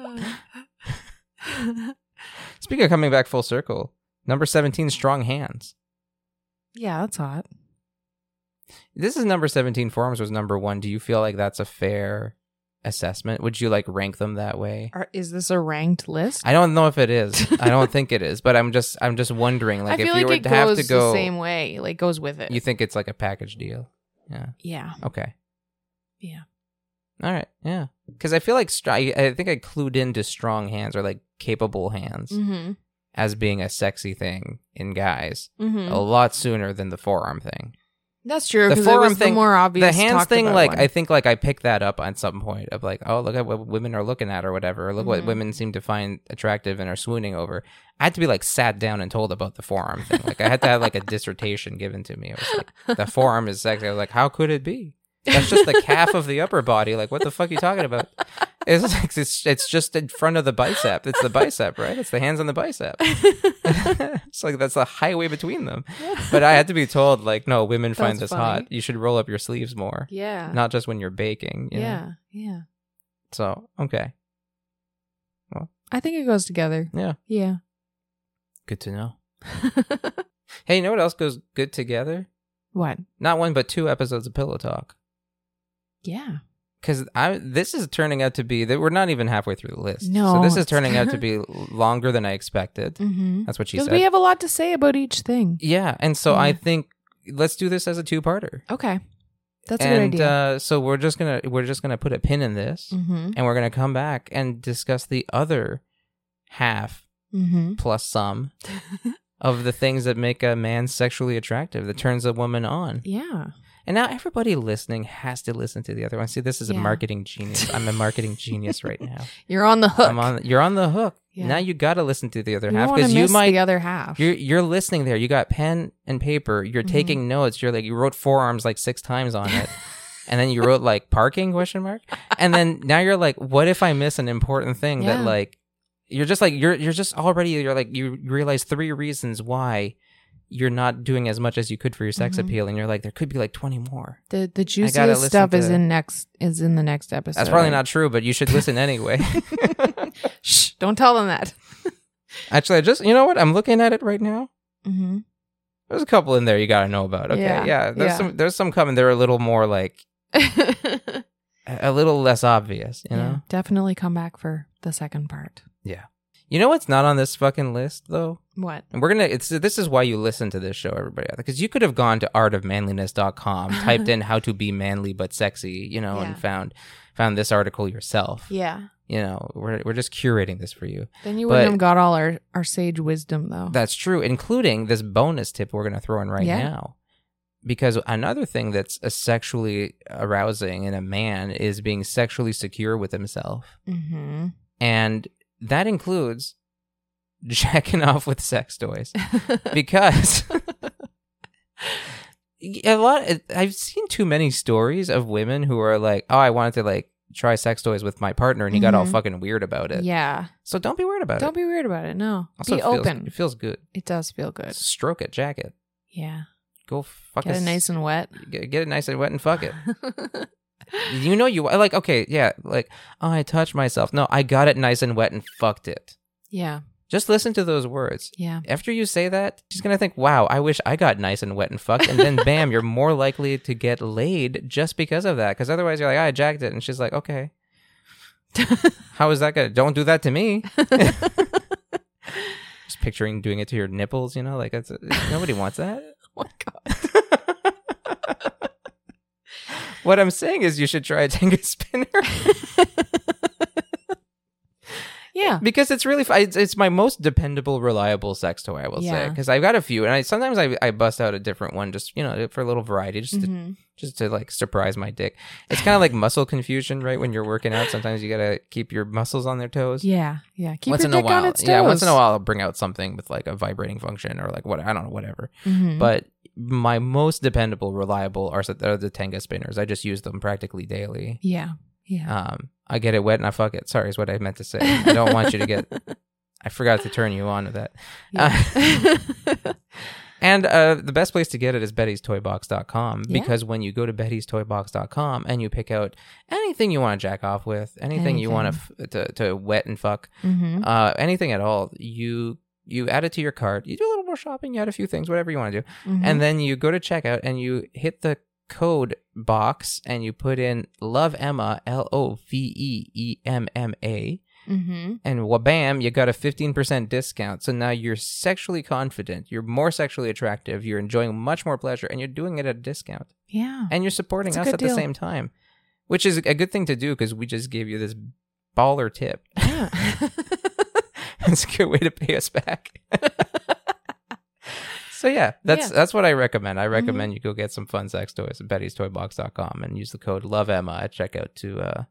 Speaking of coming back full circle, number seventeen, strong hands. Yeah, that's hot. This is number seventeen. Forearms was number one. Do you feel like that's a fair assessment? Would you like rank them that way? Are, is this a ranked list? I don't know if it is. I don't think it is, but I'm just I'm just wondering. Like, I feel if like you were it to have goes to go the same way, like goes with it. You think it's like a package deal? Yeah. Yeah. Okay. Yeah. All right. Yeah. Because I feel like str- I, I think I clued into strong hands or like capable hands Mm-hmm. as being a sexy thing in guys Mm-hmm. a lot sooner than the forearm thing. That's true. The The forearm was thing, the more obvious. The hands talked thing, about like one. I think, like I picked that up on some point of like, oh, look at what women are looking at or whatever. Or look what Mhm. women seem to find attractive and are swooning over. I had to be like sat down and told about the forearm thing. Like I had to have like a dissertation given to me. It was like the forearm is sexy. I was like, how could it be? That's just the calf of the upper body. Like, what the fuck are you talking about? It's like it's it's just in front of the bicep. It's the bicep, right? It's the hands on the bicep. It's like that's the highway between them. But I had to be told, like, no, women find That's this funny. hot. You should roll up your sleeves more, Yeah. not just when you're baking. you know? Yeah. Yeah. So okay, I think it goes together. yeah, Yeah. good to know. Hey, you know what else goes good together? What? Not one, but two episodes of Pillow Talk. Yeah. Because I this is turning out to be that we're not even halfway through the list. No, so this is it's- turning out to be longer than I expected. Mm-hmm. That's what she Because said. we have a lot to say about each thing. yeah, and so I Yeah. think let's do this as a two-parter. Okay. That's a and good idea. uh, so we're just gonna we're just gonna put a pin in this, mm-hmm. and we're gonna come back and discuss the other half Mm-hmm. plus some of the things that make a man sexually attractive, that turns a woman on. Yeah. And now everybody listening has to listen to the other one. See, this is a Yeah. marketing genius. I'm a marketing genius right now. You're on the hook. I'm on. You're on the hook. Yeah. Now you got to listen to the other you half don't want because to you miss might. the other half. You're you're listening there. You got pen and paper. You're Mhm. taking notes. You're like you wrote forearms like six times on it, and then you wrote like parking question mark, and then now you're like, what if I miss an important thing Yeah. that like you're just like you're you're just already you're like you realize three reasons why you're not doing as much as you could for your sex Mhm. appeal, and you're like there could be like twenty more. the the gotta juiciest listen stuff is to- in next is in the next episode. That's probably not true, but you should listen anyway. Shh! Don't tell them that. Actually, I just you know what? I'm looking at it right now. Mm-hmm. There's a couple in there you got to know about. Okay, Yeah, yeah. There's yeah. some. There's some coming. They're a little more like a a little less obvious. You know. Definitely come back for the second part. You know what's not on this fucking list though? What? And we're gonna. It's this is why you listen to this show, everybody, because you could have gone to art of manliness dot com, typed in how to be manly but sexy, you know, Yeah. and found found this article yourself. Yeah. You know, we're we're just curating this for you. Then you But- wouldn't have got all our, our sage wisdom though. That's true, including this bonus tip we're going to throw in right Yeah. now. Because another thing that's a sexually arousing in a man is being sexually secure with himself. mm-hmm. And that includes jacking off with sex toys. Because a lot, I've seen too many stories of women who are like, oh, I wanted to like try sex toys with my partner and he got all Mhm. fucking weird about it. Yeah. So don't be weird about Don't it. be weird about it. No. Also, be it feels, open. It feels good. It does feel good. Stroke it, jack it. Yeah. Go fuck Get a it nice and wet. Get, get it nice and wet and fuck it. You know you like okay, yeah, like oh, I touched myself. No, I got it nice and wet and fucked it. Yeah. Just listen to those words. Yeah. After you say that, she's gonna think, "Wow, I wish I got nice and wet and fucked." And then, bam, you're more likely to get laid just because of that. Because otherwise, you're like, oh, "I jacked it," and she's like, "Okay, how is that gonna? Don't do that to me." Just picturing doing it to your nipples, you know, like it's nobody wants that. Oh my god. What I'm saying is you should try a Tenga spinner. Yeah. Because it's really, fi- it's, it's my most dependable, reliable sex toy, I will say. Yeah. Because I've got a few, and I sometimes I, I bust out a different one, just you know, for a little variety, just to, Mhm. just to like surprise my dick. It's kind of like muscle confusion, right? When you're working out, sometimes you gotta keep your muscles on their toes. Yeah. Yeah. Keep once your in a dick while, on its toes. yeah. Once in a while, I'll bring out something with like a vibrating function or like what I don't know, whatever. Mhm. But my most dependable, reliable are, are the Tenga spinners. I just use them practically daily. Yeah. Yeah. Um, I get it wet and I fuck it. Sorry, is what I meant to say. I don't want you to get. I forgot to turn you on to that. Yeah. Uh, and uh, the best place to get it is Betty's Toy Box dot com Yeah. because when you go to Betty's Toy Box dot com and you pick out anything you want to jack off with, anything, you want to, to to wet and fuck, Mm-hmm. uh, anything at all, you you add it to your cart. You do a little more shopping, you add a few things, whatever you want to do, Mm-hmm. and then you go to checkout and you hit the code box and you put in Love Emma, L O V E E M M A. Mm-hmm. And wabam, you got a fifteen percent discount. So now you're sexually confident. You're more sexually attractive. You're enjoying much more pleasure. And you're doing it at a discount. Yeah. And you're supporting It's a us good at deal. the same time. Which is a good thing to do because we just gave you this baller tip. Yeah. It's a good way to pay us back. So yeah, that's Yeah. that's what I recommend. I recommend you go get some fun sex toys at Betty's Toy Box dot com and use the code LOVEEMMA at checkout to uh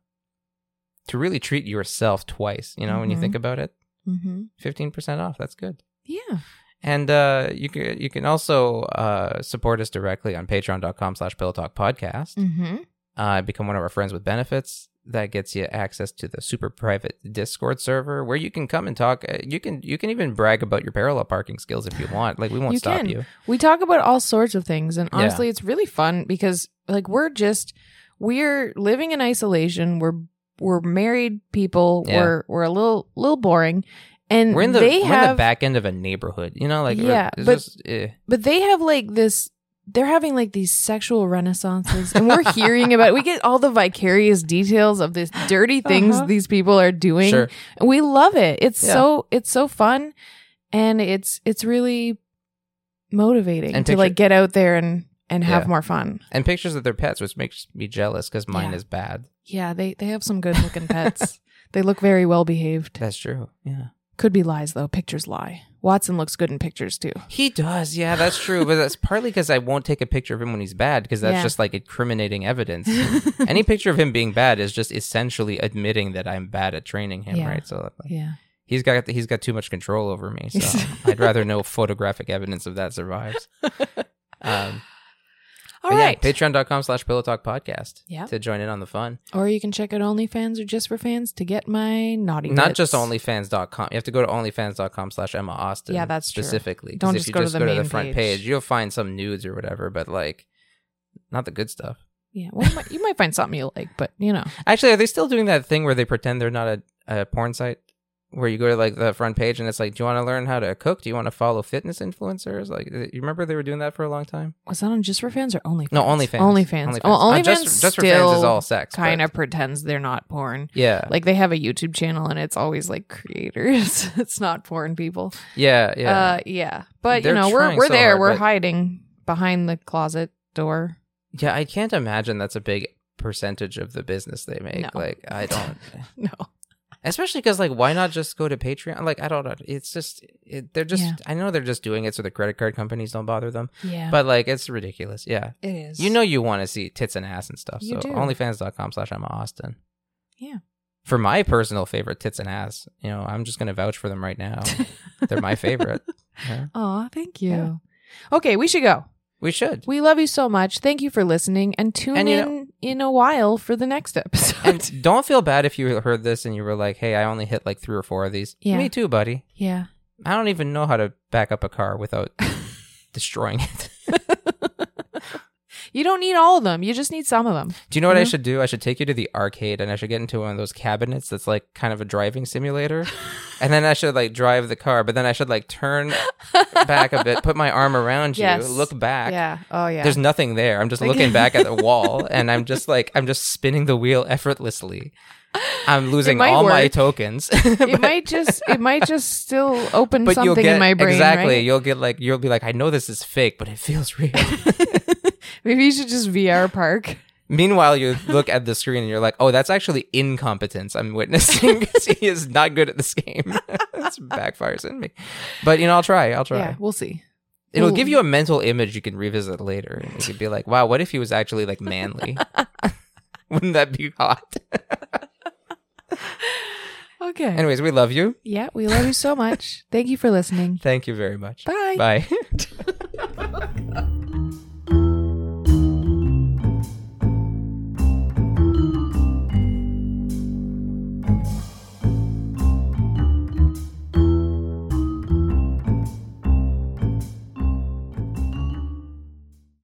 to really treat yourself twice. You know, when you Mhm. think about it. Mm-hmm. fifteen percent off. That's good. Yeah. And uh, you can you can also uh, support us directly on patreon.com slash pillow talk podcast. Mm-hmm. Uh, become one of our friends with benefits. That gets you access to the super private Discord server where you can come and talk. Uh, You can you can even brag about your parallel parking skills if you want. Like, we won't You stop can. you. We talk about all sorts of things, and Yeah. honestly, it's really fun because like we're just we're living in isolation. We're we're married people. Yeah. We're we're a little little boring, and We're in the they we're have in the back end of a neighborhood. You know, like Yeah, it's but- just, eh. but they have like this. They're having like these sexual renaissances, and we're hearing about. We get all the vicarious details of these dirty things Uh-huh. these people are doing. Sure. And we love it. It's Yeah. so it's so fun, and it's it's really motivating And to picture- like get out there and and have Yeah. more fun. And pictures of their pets, which makes me jealous because mine Yeah. is bad. Yeah, they they have some good looking pets. They look very well behaved. That's true. Yeah. Could be lies though. Pictures lie. Watson looks good in pictures too. He does, yeah, that's true. But that's partly because I won't take a picture of him when he's bad, because that's Yeah. just like incriminating evidence. Any picture of him being bad is just essentially admitting that I'm bad at training him, Yeah. right? So like, Yeah. he's got he's got too much control over me. So I'd rather no photographic evidence of that survives. Um, All but right. yeah, patreon.com slash pillow talk podcast Yeah. to join in on the fun. Or you can check out OnlyFans or Just for Fans to get my naughty Not bits. just onlyfans dot com. You have to go to onlyfans.com slash Emma Austin. Yeah, that's true. specifically. 'Cause Don't if just you go to just the go to the main front page. page, you'll find some nudes or whatever, but like not the good stuff. Yeah. Well, you might, you might find something you like, but you know. Actually, are they still doing that thing where they pretend they're not a, a porn site? Where you go to like the front page and it's like, do you want to learn how to cook? Do you want to follow fitness influencers? Like, you remember they were doing that for a long time? Was that on Just for Fans or OnlyFans? No, OnlyFans. OnlyFans. OnlyFans. Oh, Uh, OnlyFans just, just for still fans is all sex. kind but- of pretends they're not porn. Yeah. Like they have a YouTube channel and it's always like creators. It's not porn people. yeah. Yeah. Uh, yeah. But They're you know, we're trying we're so there. hard, we're but- hiding behind the closet door. yeah. I can't imagine that's a big percentage of the business they make. No. Like, I don't. No. Especially because, like, why not just go to Patreon? Like, I don't know. It's just, it, they're just, Yeah. I know they're just doing it so the credit card companies don't bother them. Yeah. But, like, it's ridiculous. Yeah. it is. You know you want to see tits and ass and stuff. You so do. onlyfans.com slash Emma Austin. Yeah. For my personal favorite tits and ass, you know, I'm just going to vouch for them right now. They're my favorite. Yeah. Aw, thank you. Yeah. Okay, we should go. We should. We love you so much. Thank you for listening, and tune And you in know- in a while for the next episode. And don't feel bad if you heard this and you were like, hey, I only hit like three or four of these. Yeah. Me too, buddy. yeah. I don't even know how to back up a car without destroying it. You don't need all of them. You just need some of them. Do you know what I Mhm. should do? I should take you to the arcade and I should get into one of those cabinets that's like kind of a driving simulator. And then I should like drive the car, but then I should like turn back a bit, put my arm around you, Yes. look back. Yeah. Oh, yeah. There's nothing there. I'm just Like- looking back at the wall and I'm just like, I'm just spinning the wheel effortlessly. I'm losing might all my work. tokens. it might just it might just still open But you'll something get in my brain. exactly. Right? You'll get like you'll be like, I know this is fake, but it feels real. Maybe you should just V R park. Meanwhile, you look at the screen and you're like, oh, that's actually incompetence I'm witnessing because he is not good at this game. This backfires in me. But, you know, I'll try. I'll try. Yeah, we'll see. It'll We'll- give you a mental image you can revisit later. And you could be like, wow, what if he was actually like manly? Wouldn't that be hot? Okay. Anyways, we love you. Yeah, we love you so much. Thank you for listening. Thank you very much. Bye. Bye.